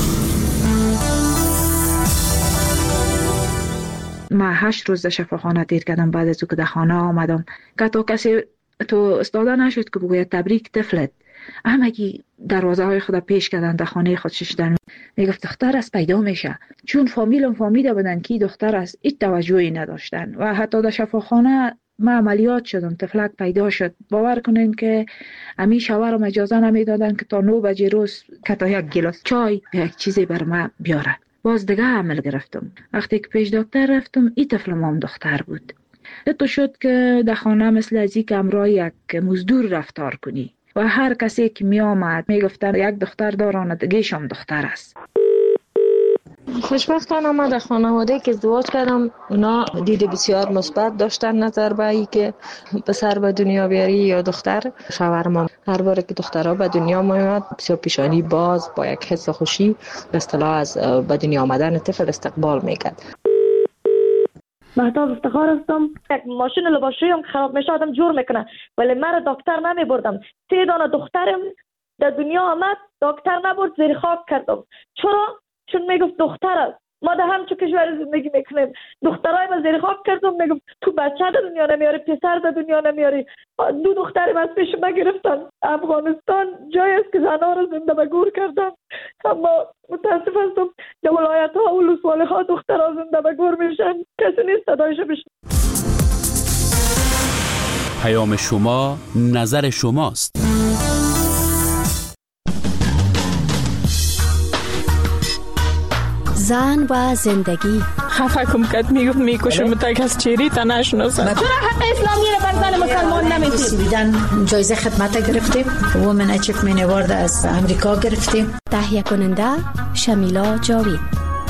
ما هشت روز در شفاخانه دیر کردم بعد از او که در خانه آمدم که تا کسی تو استاده نشد که بگوید تبریک طفلت. همگی دروازه های خود پیش کردن در خانه خود ششتن. میگفت دختر است پیدا میشه، چون فامیلم فامیده بودن که دختر است هیچ توجهی نداشتن و حتی در شفاخانه ما عملیات شدم طفلک پیدا شد. باور کنین که امی شوهرم اجازه نمیدادن که تا نو بجه روز که تا یک گلاس چای یک چیزی بر ما بیاره. باز دیگه عمل گرفتم. وقتی که پیش دکتر رفتم این طفلم هم دختر بود. تو شد که در خانه مثل از این که امرای یک مزدور رفتار کنی و هر کسی که می آمد می گفتن یک دختر دارن دیگه‌ش هم دختر است. خوشبختانه ما در خانواده که ازدواج کردم اونا دید بسیار مثبت داشتن نظر به این که پسر به دنیا بیاری یا دختر. شوهرم هر بار که دخترها به دنیا میاد بسیار پیشانی باز با یک حس خوشی به اصطلاح از به دنیا آمدن طفل استقبال میکرد. مهتاب افتخار هستم. یک ماشین لباسشویی هم خراب میشه آدم جور میکنه، ولی من دکتر نمی بردم. سه دانه دخترم در دنیا آمد دکتر نبرد، زیر خاک کردم. چرا؟ چون میگفت دختر است. ما در همچه کشور زندگی میکنیم، دخترای ما زیر خاک کردم. میگفت تو بچه در دنیا نمیاری، پسر در دنیا نمیاری. دو دخترم از پیش ما گرفتن. افغانستان جایی است که زنها را زنده به گور کردن، اما متاسف هستم در ولایت ها و ولسوالی ها دخترها زنده به گور میشن، کسی نیست صدایشو بشنوه. پیام شما نظر شماست. زن و زندگی. خفه کم کد میگفت میکشم تا کس چیری تا نشناسم. چرا حق اسلامی رو بر زن مسلمان نمیدید؟ بیدن جایزه خدمت گرفتیم، وومن اچیومنت اوارد از امریکا گرفتیم. تهیه کننده شمیلا جاوید.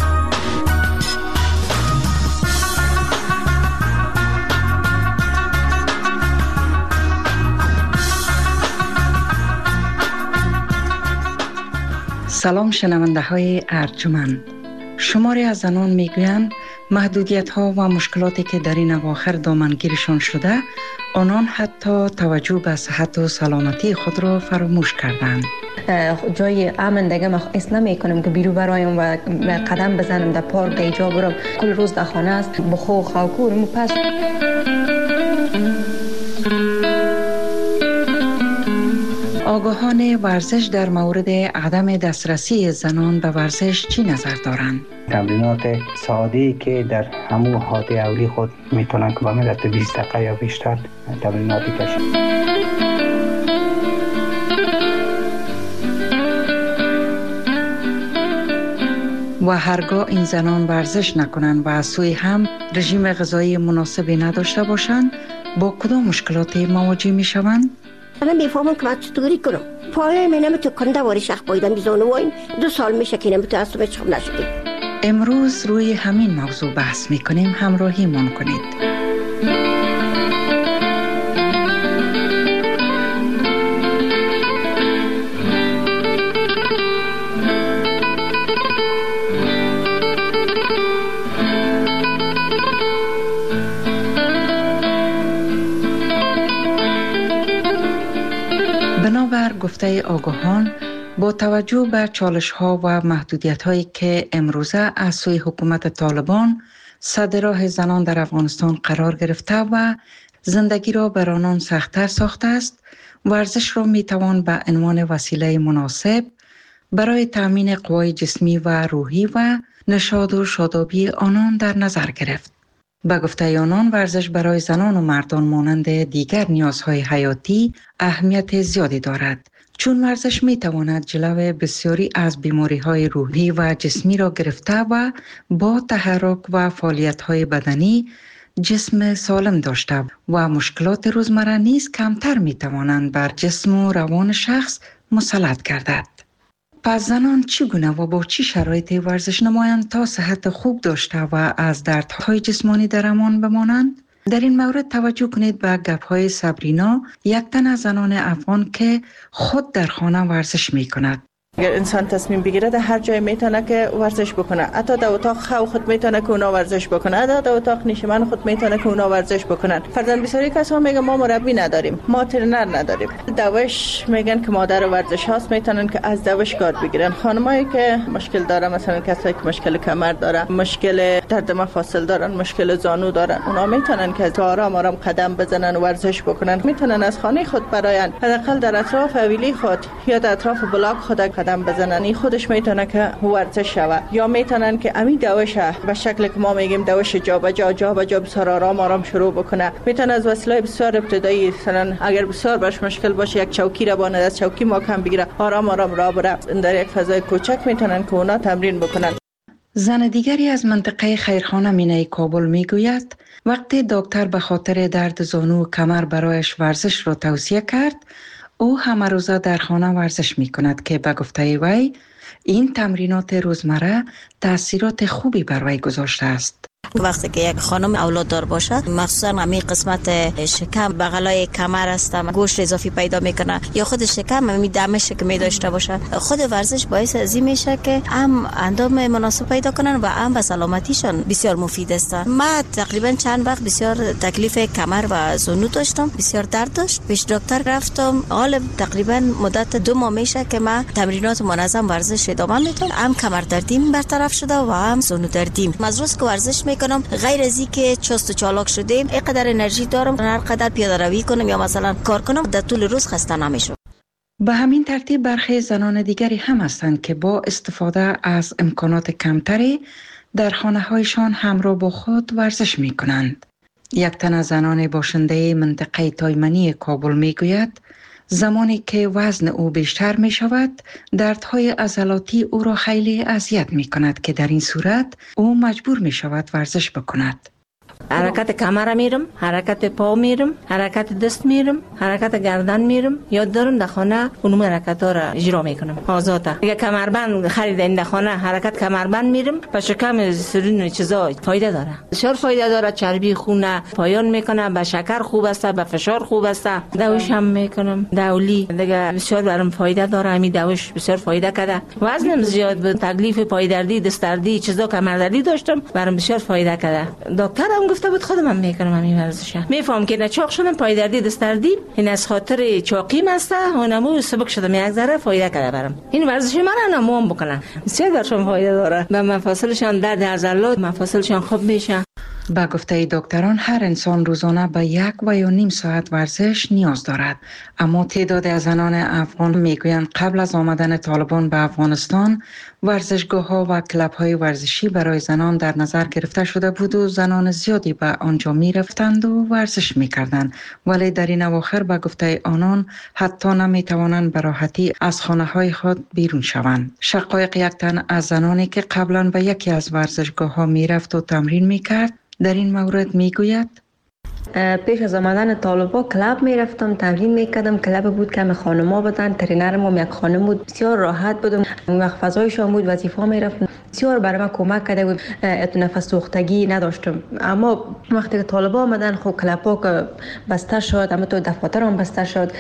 سلام شنونده های ارجمند. شماری از زنان میگویند محدودیت ها و مشکلاتی که در این اواخر دامنگیرشان شده آنان حتی توجه به صحت و سلامتی خود را فراموش کردند. جای امن دیگه من حس نمی کنم که بیرو برایم و قدم بزنم در پارک در اینجا برم. کل روز در خانه است بخو خاکورم پس آگاهان ورزش در مورد عدم دسترسی زنان به ورزش چی نظر دارند؟ تمرینات ساده‌ای که در همون حالت اولی خود میتونن که به مدت بیست دقیقه یا بیشتر تمریناتی کشن. و هرگاه این زنان ورزش نکنند و از سوی هم رژیم غذایی مناسبی نداشته باشند با کدام مشکلاتی مواجه میشوند؟ من میفهمم که من چطوری کنم. پایه من نمیتونه کنده واری شخ بایدم بیزانه وایم دو سال میشه که نمیتونه اصلا بچخم نشدیم. امروز روی همین موضوع بحث میکنیم، همراهی من کنید. گفته آگاهان با توجه به چالش ها و محدودیت هایی که امروزه از سوی حکومت طالبان سد راه زنان در افغانستان قرار گرفته و زندگی را بر آنان سخت‌تر ساخته است، ورزش را می توان به عنوان وسیله مناسب برای تامین قوای جسمی و روحی و نشاط و شادابی آنان در نظر گرفت. به گفته آنان ورزش برای زنان و مردان مانند دیگر نیازهای حیاتی اهمیت زیادی دارد، چون ورزش می تواند جلو بسیاری از بیماری های روحی و جسمی را گرفته و با تحرک و فعالیت های بدنی جسم سالم داشته و مشکلات روزمره نیز کمتر می توانند بر جسم و روان شخص مسلط گردد. پس زنان چگونه و با چی شرایطی ورزش نمایند تا صحت خوب داشته و از دردهای جسمانی در امان بمانند؟ در این مورد توجه کنید به گپ‌های صبرینا، یک تن از زنان افغان که خود در خانه ورزش می کند. اگر انسان تصمیم بگیره در هر جای میتونه که ورزش بکنه، حتی در اتاق خو خود میتونه که اونا ورزش بکنه، حتی در اتاق نشیمن خود میتونه که اونا ورزش بکنن. فرضاً بسیاری کسا میگن ما مربی نداریم، ما ترینر نداریم. دوش میگن که مادر ورزش هاست، میتونن که از دوش کار بگیرن. خانمایی که مشکل داره، مثلا کسایی که مشکل کمر داره، مشکل درد مفاصل دارن، مشکل زانو دارن، اونا میتونن که آرام آرام قدم بزنن و ورزش بکنن. میتونن از خانه خود براین حداقل در اطراف حویلی خود یا در اطراف بلاک خود قدم بزنن، این خودش میتونه که ورزش شود. یا میتونن که امی دوش به شکل که ما میگیم دوش جا به جا جا به جا بسیار آرام آرام شروع بکنه. میتونه از وسیله بسیار ابتدایی، مثلا اگر بسیار باش مشکل باشه یک چوکی را باند از چوکی محکم بگیره، آرام آرام راه بره در یک فضای کوچک میتونن که اونا تمرین بکنن. زن دیگری از منطقه خیرخانه مینای کابل میگوید وقتی دکتر به خاطر درد زانو و کمر برایش ورزش را توصیه کرد، او همه روزه در خانه ورزش می کند که به گفته وی این تمرینات روزمره تأثیرات خوبی بر وی گذاشته است. وقتی که یک خانم اولاد دار باشد، مخصوصا همین قسمت شکم بغلای کمر است، گوشت اضافی پیدا میکنه یا خود شکم همین دمش که می داشته باشه، خود ورزش باعث از این میشه که هم اندام مناسب پیدا کنن و هم به سلامتیشان بسیار مفید است. ما تقریبا چند وقت بسیار تکلیف کمر و زانو داشتم، بسیار درد داشت، پیش دکتر رفتم. حالا تقریبا مدت دو ماه میشه که ما تمرینات منظم ورزش ادامه میدم، هم کمر دردیم برطرف شده و هم زانو دردیم. از روز که ورزش میکنم غیر از اینکه چست و چالاک شدیم، اینقدر انرژی دارم هر قدر پیاده روی کنم یا مثلا کار کنم در طول روز خسته نمیشم. به همین ترتیب برخی زنان دیگری هم هستند که با استفاده از امکانات کمتری در خانه هایشان همراه با خود ورزش می کنند. یک تن از زنان باشنده منطقه تایمنی کابل می گوید زمانی که وزن او بیشتر می شود، دردهای عضلاتی او را خیلی اذیت می کند که در این صورت او مجبور می شود ورزش بکند. حرکت کمر میرم، حرکت پا میرم، حرکت دست میرم، حرکت گردن میرم. یاد دارم در خانه اونم حرکت ها را اجرا میکنم آزاده. اگه کمربند خریدین در خانه حرکت کمربند میرم، به شکم سرین چیزا فایده داره، بسیار فایده داره. چربی خون پایان میکنه، به شکر خوب است، به فشار خوب است. دوش هم میکنم، دولی دیگه بسیار برام فایده داره. همین دوش بسیار فایده کرده. وزنم زیاد بود، تکلیف پای دردی، دست دردی، چیزا کمر دردی داشتم، برام بسیار فایده کرده. دکترم گفته بود خودم هم میکنم همین ورزش. میفهم که نچاق شدم، پای دردی دست دردی، این از خاطر چاقی مسته اونمو سبک شدم، یک ذره فایده کرده برام. این ورزش من نموم بکنم، بسیار برشون فایده داره. به مفاصلشان درد عضلات، مفاصلشان خوب میشه. با گفته دکتران هر انسان روزانه به یک و یا نیم ساعت ورزش نیاز دارد، اما تعداد از زنان افغان میگویند قبل از آمدن طالبان به افغانستان ورزشگاه ها و کلب های ورزشی برای زنان در نظر گرفته شده بود و زنان زیادی به آنجا می رفتند و ورزش می کردند، ولی در این اواخر به گفته آنان حتی نمی توانند به راحتی از خانه های خود بیرون شوند. شقایق یک تن از زنانی که قبلا به یکی از ورزشگاه ها می رفت و تمرین می کرد در این مورد می گوید پیش از آمدن طالبا کلاب می رفتم، تمرین می کردم. کلاب بود که خانما بودن، ترینرم هم یک خانم بود، بسیار راحت بودم. وقت فضایشان بود، وظیفه می رفتم، بسیار برای من کمک کرده بود. نفس سوختگی نداشتم. اما وقتی که طالبا آمدن خب کلابا که بسته شد، اما تو دفاتر هم بسته شد،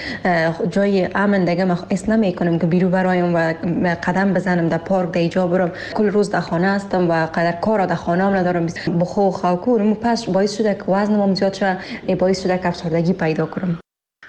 جای امن دیگه من حس نمی کنم که بیرون برایم و قدم بزنم در پارک در اینجا برم. کل روز در خانه هستم و قدر کار در خانه هم ندارم. بخو خوکور پس باعث شده که وزنم زیاد شد، باعث شده که افسردگی پیدا کنم.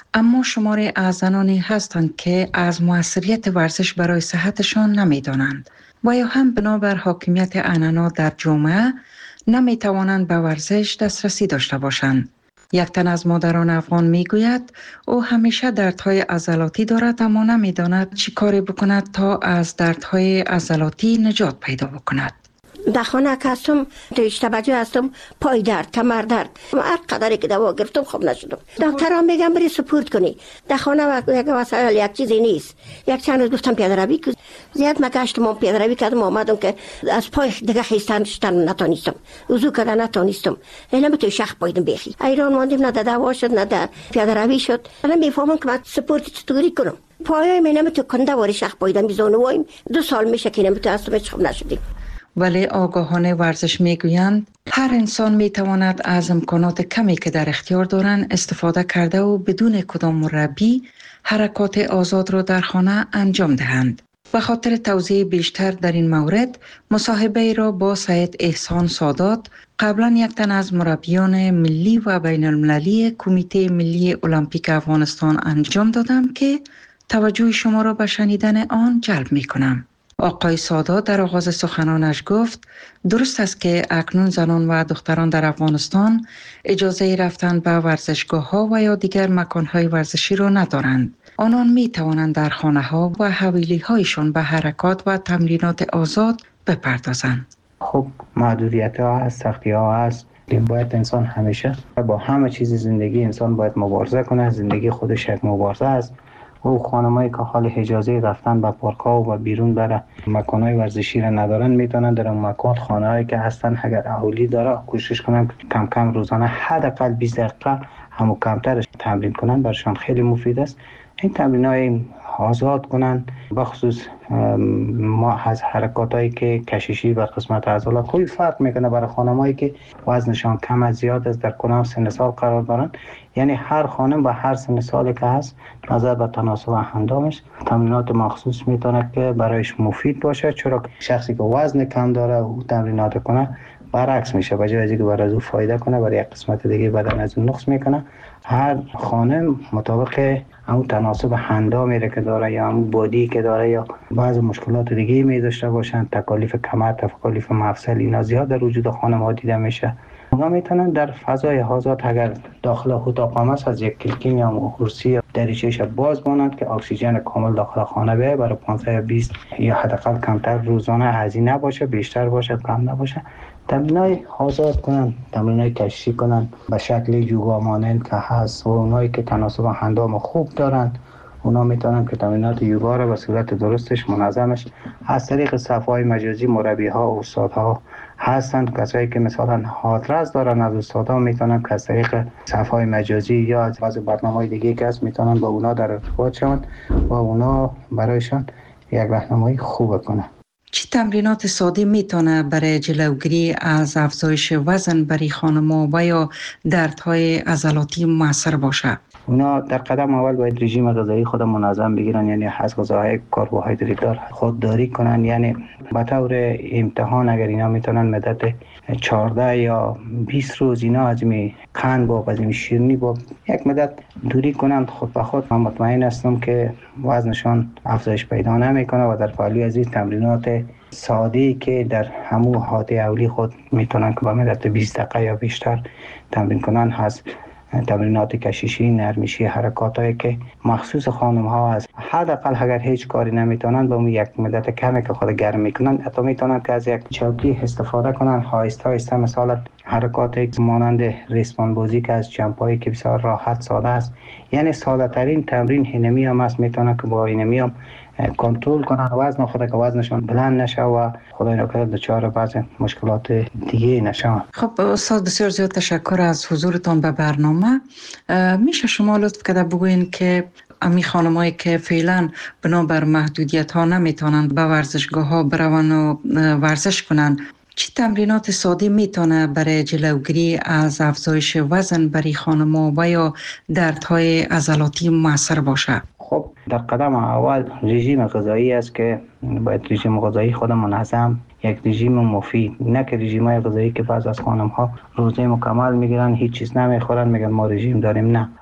اما شماری از زنانی هستند که از موثریت ورزش برای صحتشان نمی‌دانند و یا هم بنابر حاکمیت عنعنات در جامعه نمی توانند به ورزش دسترسی داشته باشند. یک تن از مادران افغان می گوید او همیشه دردهای عضلاتی دارد اما نمی داند چی کاری بکند تا از دردهای عضلاتی نجات پیدا بکند. در خانه که هستم توجه هستم پای درد کمر درد هر قدری که دوا گرفتم خوب نشدم. دکترها میگن بری سپورت کنی. در خانه یک وسایل یک چیزی نیست. یک چند روز گفتم پیاده روی که زیاد مگشتم و پیاده روی کردم آمدم که از پای دیگه خیستن شدن نتونستم. وضو کردن نتونستم. اینا به تو شخ پایدم بخی. ایران ماندیم نه دوا شد نه در پیاده روی شد. من میفهمم که من سپورت چطوری کنم. پای منم تو کنده واری شخ پایدم بیزونه وایم دو سال میشه که نمیتونم هستم خوب نشدیم. ولی آگاهان ورزش میگویند هر انسان میتواند از امکانات کمی که در اختیار دارند استفاده کرده و بدون کدام مربی حرکات آزاد را در خانه انجام دهند. به خاطر توضیح بیشتر در این مورد مصاحبه را با سید احسان سادات قبلا یک تن از مربیان ملی و بین المللی کمیته ملی المپیک افغانستان انجام دادم که توجه شما را به شنیدن آن جلب میکنم. آقای سادات در آغاز سخنانش گفت درست است که اکنون زنان و دختران در افغانستان اجازه رفتن به ورزشگاه ها و یا دیگر مکان های ورزشی را ندارند. آنان می توانند در خانه ها و حویلی هایشان به حرکات و تمرینات آزاد بپردازند. خب محدودیت ها هست، سختی ها هست. باید انسان همیشه با همه چیز زندگی انسان باید مبارزه کنه. زندگی خودش یک مبارزه است. او خانمایی که حال اجازه رفتن به پارک ها و بیرون بره مکان‌های ورزشی را ندارن میتونن در اون مکان خانه‌هایی که هستن اگر اهالی داره کوشش کنن کم کم روزانه حداقل بیست دقیقه همو کمترش تمرین کنن. برشان خیلی مفید است. این تمرین‌های آزاد کنن بخصوص ما از حرکاتایی که کششی و قسمت عضلات خیلی فرق میکنه برای خانمایی که وزنشان کم از زیاد است در کدام سن سال قرار دارن. یعنی هر خانم با هر سن سالی که هست نظر به تناسب اندامش تمرینات مخصوص میتونه که برایش مفید باشه. چرا شخصی که وزن کم داره او تمرینات کنه برعکس میشه، به جای اینکه برای او فایده کنه برای یک قسمت دیگه بدن از اون نقص میکنه. هر خانم مطابق همون تناسب اندامی که داره یا همون بادی که داره یا بعض مشکلات دیگه می داشته باشن، تکالیف کمر، تکالیف مفصل، اینا زیاد در وجود خانم ها دیده میشه. اونا میتونن در فضای آزاد اگر داخل اتاق هم است از یک کلکین یا کرسی یا دریچه‌اش باز مانند که اکسیژن کامل داخل خانه بیاید برای پانصد و بیست یا حداقل کمتر روزانه هزینه باشه، بیشتر باشه کم نباشه. تمرینای آزاد کنن، تمرینای کشی کنن به شکل یوگا مانند که هست و اونایی که تناسب اندام خوب دارن اونا میتونن که تمرینات یوگا را به صورت درستش منظمش از طریق صفحه‌های مجازی مربی ها و استادها هستند. کسایی که مثلا حادرس دارن از استادها میتونن که از طریق صفحه‌های مجازی یا از بعض برنامه‌های دیگه که هست میتونن با اونا در ارتباط شوند و اونا برایشان یک راهنمایی خوب کنن. چه تمرینات ساده میتونه برای جلوگیری از افزایش وزن برای خانم‌ها و یا دردهای عضلاتی موثر باشه؟ اونا در قدم اول باید رژیم غذایی خود منظم بگیرن، یعنی از غذاهای کربوهیدرات دار خودداری کنن. یعنی به طور امتحان اگر اینا میتونن مدت چهارده یا بیست روز اینا از می قند با از می شیرینی با یک مدت دوری کنن، خود به خود من مطمئن هستم که وزنشان افزایش پیدا نمیکنه و در پالی از این تمرینات ساده‌ای که در همون حالت اولی خود میتونن که با مدت بیست دقیقه یا بیشتر تمرین کنن هست. تمرینات کششی، نرمشی، حرکاتایی که مخصوص خانم ها هست. حداقل اگر هیچ کاری نمیتونن با یک مدت کمی که خود گرم میکنن حتی میتونن که از یک چوکی استفاده کنن آهسته آهسته، مثلا حرکاتی مانند ریسمان بازی که از جمپایی که بسیار راحت ساده است. یعنی ساده ترین تمرین اینمی هم است، میتونن که با اینمی هم کنترل کنن وزن خود که وزنشان بلند نشه و خدای نکرده دچار بعض مشکلات دیگه نشه. خب استاد بسیار زیاد تشکر از حضورتان به برنامه. میشه شما لطف کرده بگوین که امی خانمایی که فعلا بنابر محدودیت ها نمیتونند به ورزشگاه ها برون و ورزش کنند چه تمرینات ساده میتونه برای جلوگیری از افزایش وزن برای خانم‌ها و یا دردهای عضلاتی موثر باشه؟ خب در قدم اول رژیم غذایی است که باید رژیم غذایی خود منظم، یک رژیم مفید، نه که رژیم‌های غذایی که بعض از خانم‌ها روزه مکمل میگیرن هیچ چیز نمیخورن میگن ما رژیم داریم. نه،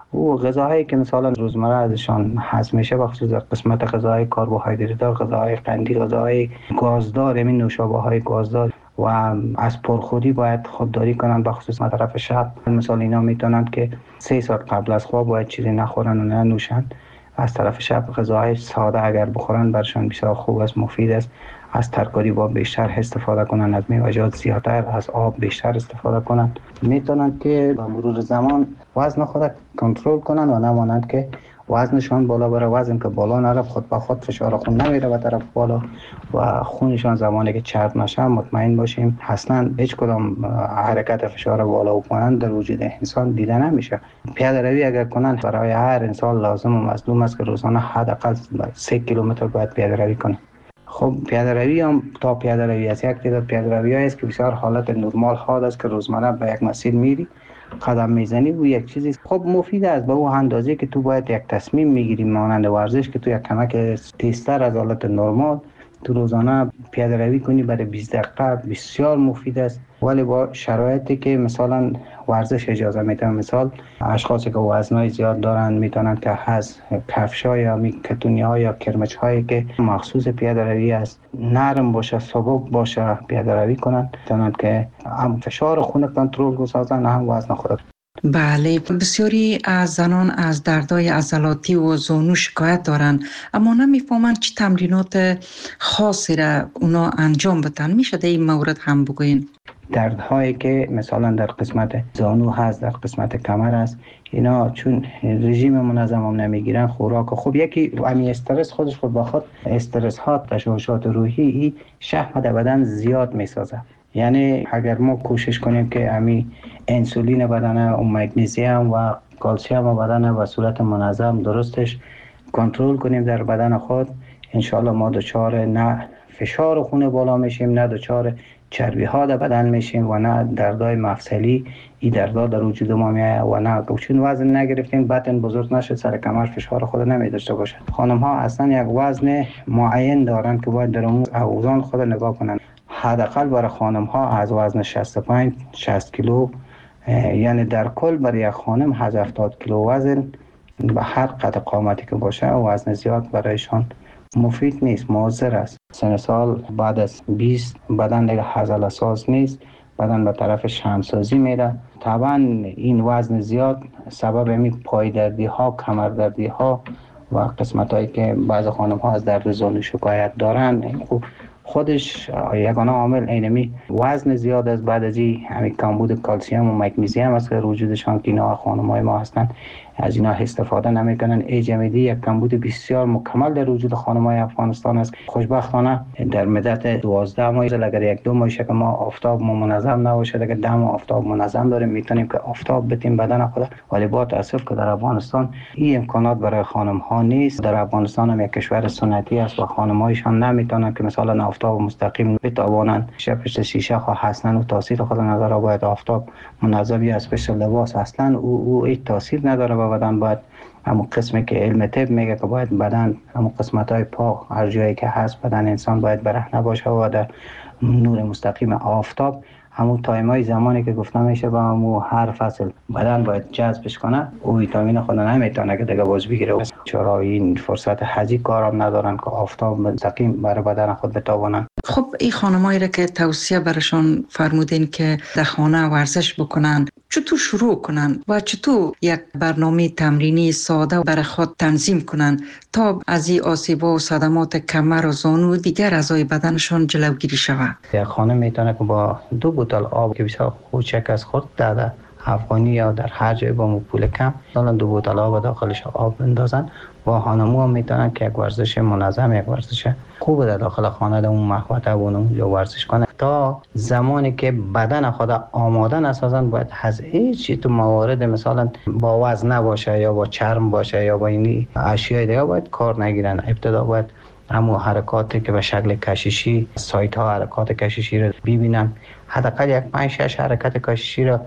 او غذاهایی که مثلا روزمره ازشان هضم میشه بخصوص در قسمت غذاهای کربوهیدرات دار، غذاهای قندی، غذاهای گازدار، همین نوشابه های گازدار و از پرخوری باید خودداری کنند بخصوص طرف شب. مثلا اینا میتونند که سه ساعت قبل از خواب باید چیزی نخورن و نه نوشن. از طرف شب غذاهای ساده اگر بخورن برشان بسیار خوب است، مفید است. از ترکاری با بیشتر استفاده کنند، از میوه‌جات زیادتر، از آب بیشتر استفاده کنند. میتونند که با مرور زمان وزن خود کنترل کنند و نمانند که وزنشان بالا بره. وزن که بالا نره خود به خود فشار خون نمیره به طرف بالا و خونشان زمانی که چرب نشه مطمئن باشیم اصلا هیچ کدام حرکت فشار بالا و پایین در وجود انسان دیده نمیشه. پیاده روی اگر کنند برای هر انسان لازم و مطلوب است که روزانه حداقل سه کیلومتر باید پیاده روی کنه. خب پیاده روی هم تا پیاده روی است، یک تعداد پیاده روی است که بسیار حالت نرمال حاد است که روزمره به یک مسیر میری قدم میزنی و یک چیزی خب مفید است به اون اندازه که تو باید یک تصمیم میگیری مانند ورزش که تو یک کمک تیزتر از حالت نرمال تو روزانه پیاده روی کنی برای بیست دقیقه بسیار مفید است، ولی با شرایطی که مثلا ورزش اجازه میده. مثال اشخاصی که وزنای زیاد دارن میتونن که از کفش‌ها یا کتونی‌ها یا کرمچ‌هایی که مخصوص پیاده روی است نرم باشه، سبک باشه پیاده روی کنن، میتونن که هم فشار خون کنترل گسازن هم وزن خود. بله، بسیاری از زنان از دردهای عضلاتی و زانو شکایت دارند اما نمیفهمند چه تمرینات خاصی را اونا انجام بدن. میشه در این مورد هم بگوین؟ دردهایی که مثلا در قسمت زانو هست، در قسمت کمر است، اینا چون رژیم منظم هم نمیگیرن خوراک خوب، یکی امی استرس خودش خود با خود استرس ها تشوشات روحی ای شحم در بدن زیاد میسازه. یعنی اگر ما کوشش کنیم که امی انسولین بدن و مگنیزیم و کلسیم بدن و صورت منظم درستش کنترل کنیم در بدن خود، انشالله ما دچار نه فشار خون بالا میشیم، نه دچار چربی ها در بدن میشیم و نه دردای مفصلی ای دردا در وجود ما میایه و نه چون وزن نگرفتیم بطن بزرگ نشه سر کمر فشار خود نمی داشته باشه. خانم ها اصلا یک وزن معین دارن که باید در اون اوزان خود نگاه کنن. حداقل برای خانم ها از وزن شصت و پنج شصت کیلو، یعنی در کل برای یک خانم از هفتاد کیلو وزن به هر قد قامتی که باشه وزن زیاد برایشان مفید نیست، مضر است. سن سال بعد از بیست بدن دیگه عضله ساز نیست، بدن به طرف شمسازی میره. طبعا این وزن زیاد سبب همین پای دردی ها، کمر دردی ها و قسمت هایی که بعض خانم ها از درد زانو شکایت دارن خودش یگانه عامل اینمی وزن زیاد است. بعد از این همین کمبود کلسیم و مگنیزیم است که وجودشان که اینا خانم‌های ما هستند از اینا استفاده نمیکنن. ایجمیدی یک کمبود بسیار مکمل در وجود خانم‌های افغانستان است. خوشبختانه در مدت دوازده ماه اگر یک دو ماه که ما آفتاب ما منظم نباشه، اگر دم آفتاب منظم داریم میتونیم که آفتاب بتیم بدن خود، ولی با تاسف که در افغانستان این امکانات برای خانم‌ها نیست. در افغانستان هم یک کشور سنتی است و خانم‌هایشان نمیتونن که مثلا آفتاب مستقیم بتوانن پشت شیشه ها هستن و تاثیر خود نداره. باید آفتاب منظمی از پشت لباس اصلا او او هیچ تاثیر نداره به بدن. باید همون قسمی که علم طب میگه که باید بدن همون قسمت های پا هر جایی که هست بدن انسان باید برهنه باشه و در نور مستقیم آفتاب همون تایمای زمانی که گفتم میشه با همون هر فصل بدن باید جذبش کنه او ویتامین خود نمیتونه که دیگه باز بگیره. چرا این فرصت حجی کارم ندارن که آفتاب مستقیم برای بدن خود بتوانن. خب این خانمایی را که توصیه برشان فرمودین که در خانه ورزش بکنن، چطور شروع کنن و چطور یک برنامه تمرینی ساده برای خود تنظیم کنن تا از این آسیب‌ها و صدمات کمر و زانو و دیگر اعضای بدنشان جلوگیری شود؟ یک خانم میتونه که با دو بوتل آب که بسیار کوچک از خود داده افغانی یا در هر جای با پول کم مثلا دو بوتل آب داخلش آب بندازن و خانم‌ها هم میتونن که یک ورزش منظم، یک ورزش خوب در داخل خانه در اون محوطه و اونجا ورزش کنن تا زمانی که بدن خود آماده نسازن. باید از هیچ تو موارد مثلا با وزن نباشه یا با چرم باشه یا با این اشیاء دیگه باید کار نگیرن. ابتدا باید همون حرکاتی که به شکل کشیشی سایت ها حرکات کشیشی رو ببینن، حداقل یک پنج شش حرکت کشیشی رو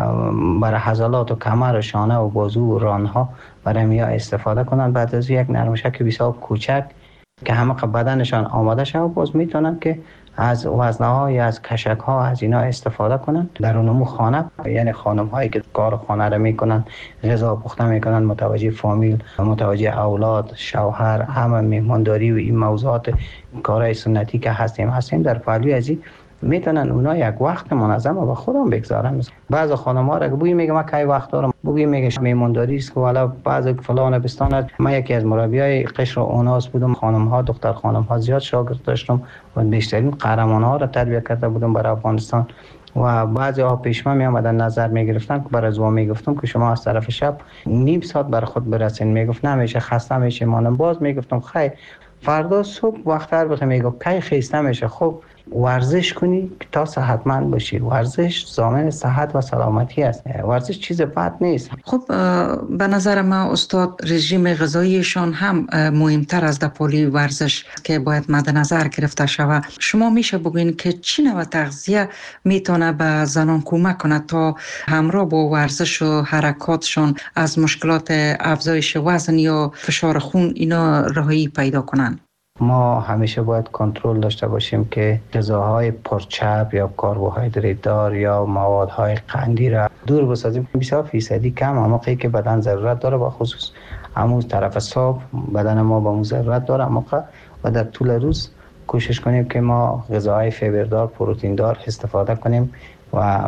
برای عضلات و کمر و شانه و بازو و ران ها برای میا استفاده کنن. بعد از یک نرمشک بسیار کوچک که همه بدنشان آماده شد باز میتونن که از وزنه یا از کشک ها از اینا استفاده کنن در اونمو خانه، یعنی خانم هایی که کار خانه را میکنن، غذا پخته میکنن، متوجه فامیل، متوجه اولاد، شوهر، همه میهمانداری و این موضوعات کارهای سنتی که هستیم هستیم در پهلوی از این میتونن اونا یک وقت منظم و به خودم بگذارن. بعض خانم‌ها را که بوی میگه من کی وقت دارم، بوی میگه میمونداری است که والا بعض فلان بستان. من یکی از مربیای قشر و اوناس بودم، خانم‌ها دختر خانم‌ها زیاد شاگرد داشتم و بیشترین قهرمان‌ها را تربیت کرده بودم برای افغانستان و بعضی ها پیش من می آمدن نظر می گرفتن که برای زوا می گفتم که شما از طرف شب نیم ساعت بر خود برسین، می گفت نمیشه، خسته میشه مانم. باز می گفتم خیر فردا صبح وقت‌تر بخیر، می گفت کی خسته میشه. خب ورزش کنی تا صحتمند باشی. ورزش ضامن صحت و سلامتی است. ورزش چیز بد نیست. خب به نظر ما استاد رژیم غذاییشان هم مهمتر از دپالی ورزش که باید مد نظر گرفته شود. شما میشه بگوین که چی نوع تغذیه میتونه به زنان کمک کنه تا همراه با ورزش و حرکاتشان از مشکلات افزایش وزن یا فشار خون اینا رهایی پیدا کنن؟ ما همیشه باید کنترل داشته باشیم که غذاهای پرچرب یا کربوهیدرات دار یا موادهای قندی را دور بسازیم. بیست فیصدی کم همونقی که بدن ضرورت داره، با خصوص همون طرف صبح بدن ما با اون ضرورت داره موقع و در طول روز کوشش کنیم که ما غذاهای فیبردار، پروتئین دار استفاده کنیم و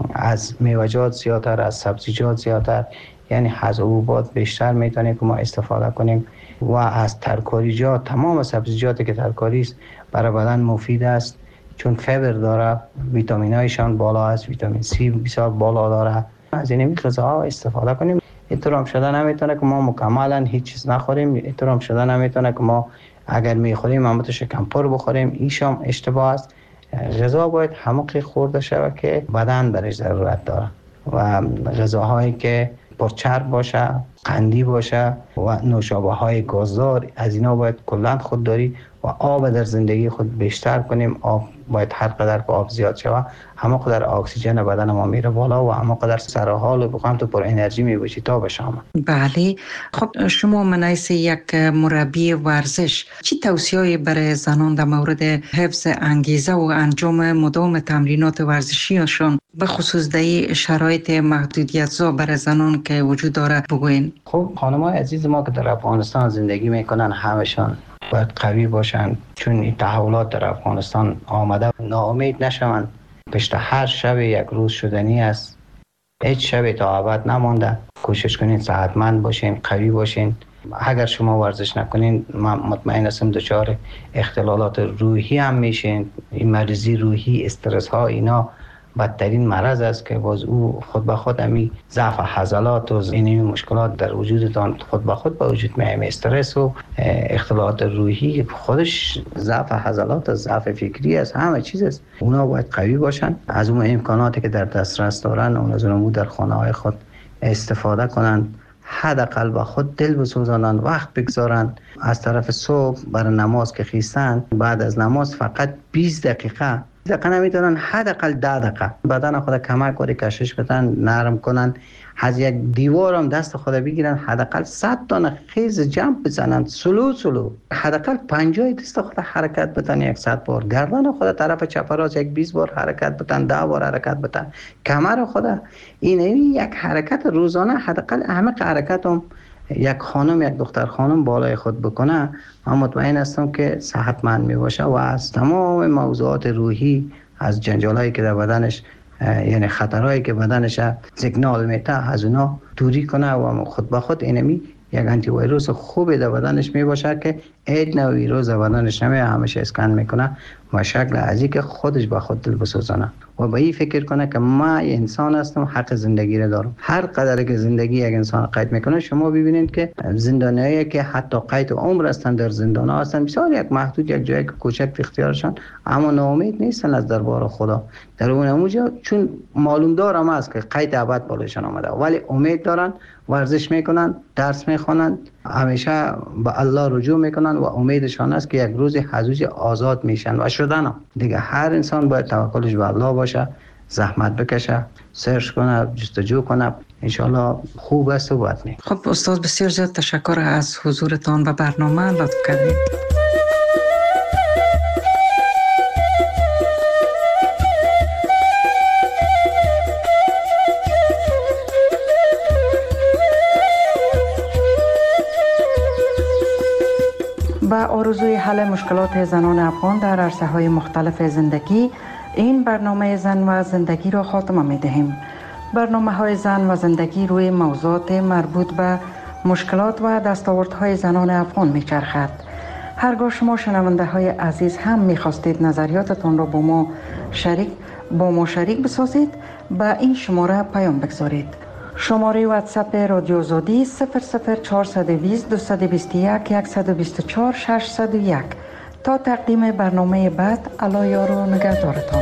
از میوه‌جات زیادتر، از سبزیجات زیادتر، یعنی از حبوبات بیشتر میتونیم که ما استفاده کنیم و از ترکاریجات، تمام سبزیجاتی که ترکاری است برای بدن مفید است چون فیبر داره، ویتامینایشان بالا است، ویتامین سی بسیار بالا داره. از این غذاها استفاده کنیم. احترام شده نمیتونه که ما مکملا هیچ چیز نخوریم. احترام شده نمیتونه که ما اگر میخوریم همون شکم پر بخوریم. ایشام اشتباه است. غذا باید همونقدر خورده شود که بدن برش ضرورت داره و غذاهایی که پرچرب باشه، قندی باشه و نوشابه های گازدار، از اینا باید کلاً خودداری و آب در زندگی خود بیشتر کنیم. آب باید هر قدر که آب زیاد شود همه قدر اکسیژن بدن ما میره بالا و همه قدر سر حال و بخوام تو پر انرژی میباشی تا به شام. بله. خب شما منایس یک مربی ورزش چی توصیه‌ای برای زنان در مورد حفظ انگیزه و انجام مدام تمرینات ورزشیشان به خصوص در شرایط محدودیت زا برای زنان که وجود داره بگوین؟ خب خانم‌های عزیز ما که در افغانستان زندگی میکنن همشان باید قوی باشن چون این تحولات در افغانستان آمده. ناامید نشوند. پشت هر شب یک روز شدنی است. هیچ شب تا ابد نمانده. کوشش کنین صحتمند باشین، قوی باشین. اگر شما ورزش نکنین من مطمئن هستم دچار اختلالات روحی هم میشین. این مریضی روحی، استرس ها، اینا بدترین مرض است که باز او خود به خود امی ضعف عضلات و اینمی مشکلات در وجودتان خود به خود به وجود میاد. استرس و اختلالات روحی خودش ضعف عضلات، ضعف فکری است، همه چیز است. اونا باید قوی باشن. از اون امکاناتی که در دسترس دارن اون از اون در خانه های خود استفاده کنن. حداقل با خود دل بسوزانند، وقت بگذارن. از طرف صبح برای نماز که خیستن بعد از نماز فقط بیست دقیقه دقیقه نمیتونن، حداقل ده دقیقه بدن خود کمک کنه، کشش بدن، نرم کنن. از یک دیوار هم دست خود بگیرن، حداقل صد تا خیز جمپ بزنن، سلو سلو، حداقل پنجاه دست خود حرکت بدن یک صد بار. گردن خود طرف چپ راست یک بیست بار حرکت بدن، ده بار حرکت بدن. کمر خود این یک حرکت روزانه، حداقل همه حرکت هم یک خانم یک دختر خانم بالای خود بکنه، من مطمئن هستم که صحتمند می باشه و از تمام موضوعات روحی، از جنجالایی که در بدنش یعنی خطرهایی که بدنش سیگنال میده از اونا دوری کنه و خود به خود اینمی یک آنتی ویروس خوبی در بدنش می باشه که هیچ نوع ویروس در بدنش نمی همیشه اسکن میکنه و شکل ازی که خودش به خود دل بسوزانه و به این فکر کنه که ما انسان هستم، حق زندگی رو دارم. هر قدر که زندگی یک انسان قید میکنه، شما ببینید که زندانیایی که حتی قید عمر هستن در زندان ها هستن، بسیار یک محدود یک جایی که کوچک اختیارشان، اما ناامید نیستن از دربار خدا. در اون اونجا چون معلوم دارم است که قید ابد بالایشان آمده، ولی امید دارن، ورزش میکنن، درس میخونن، همیشه به الله رجوع میکنن و امیدشان است که یک روز حضوج آزاد میشن و شدن. دیگه هر انسان باید توکلش به الله باشه، زحمت بکشه، سرچ کنه، جستجو کنه. انشالله خوب است و بد نیست. خب استاد بسیار زیاد تشکر از حضورتان و برنامه لطف کردید. آرزوی حل مشکلات زنان افغان در عرصه‌های مختلف زندگی، این برنامه زن و زندگی را خاتمه می‌دهیم. برنامه‌های زن و زندگی روی موضوعات مربوط به مشکلات و دستاوردهای زنان افغان می‌چرخد. هرگاه شما شنونده های عزیز هم می‌خواستید نظریاتتان را با ما شریک با ما شریک بسازید، به این شماره پیام بگذارید. شماره واتساپ رادیو آزادی صفر صفر چهارصد و بیست دویست و بیست و یک صد و بیست و چهار ششصد و یک. تا تقدیم برنامه بعد، الله یار و نگهدارتان.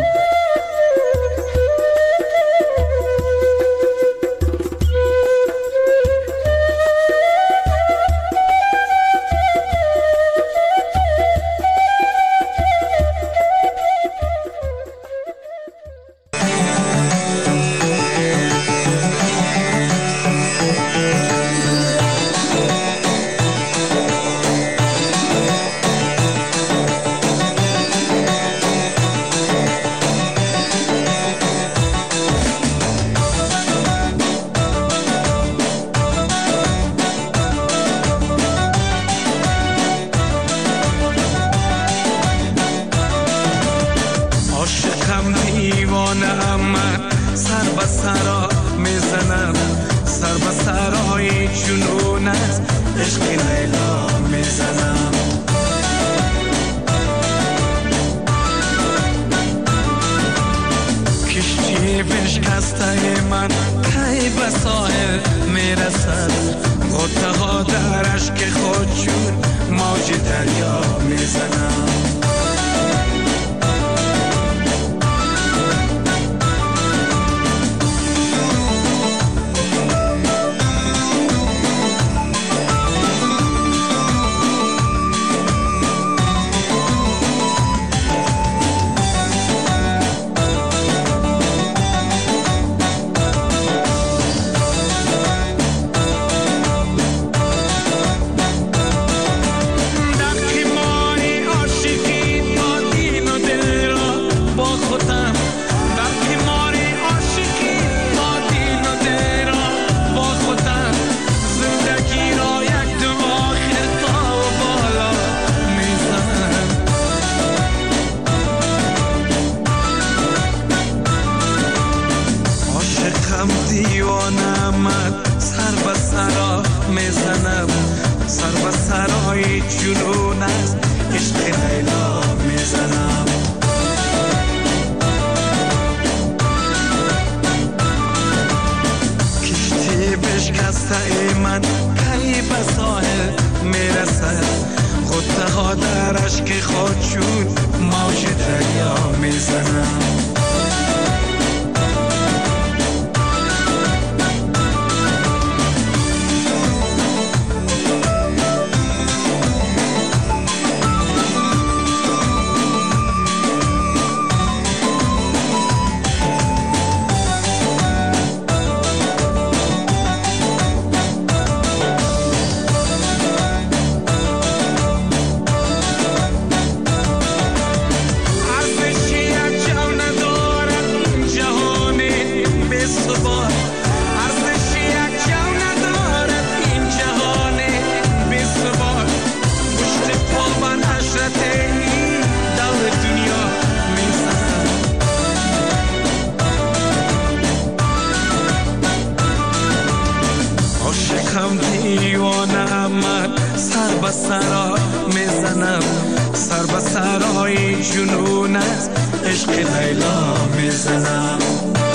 سر به سرای جنون است عشق لیلا میزنم.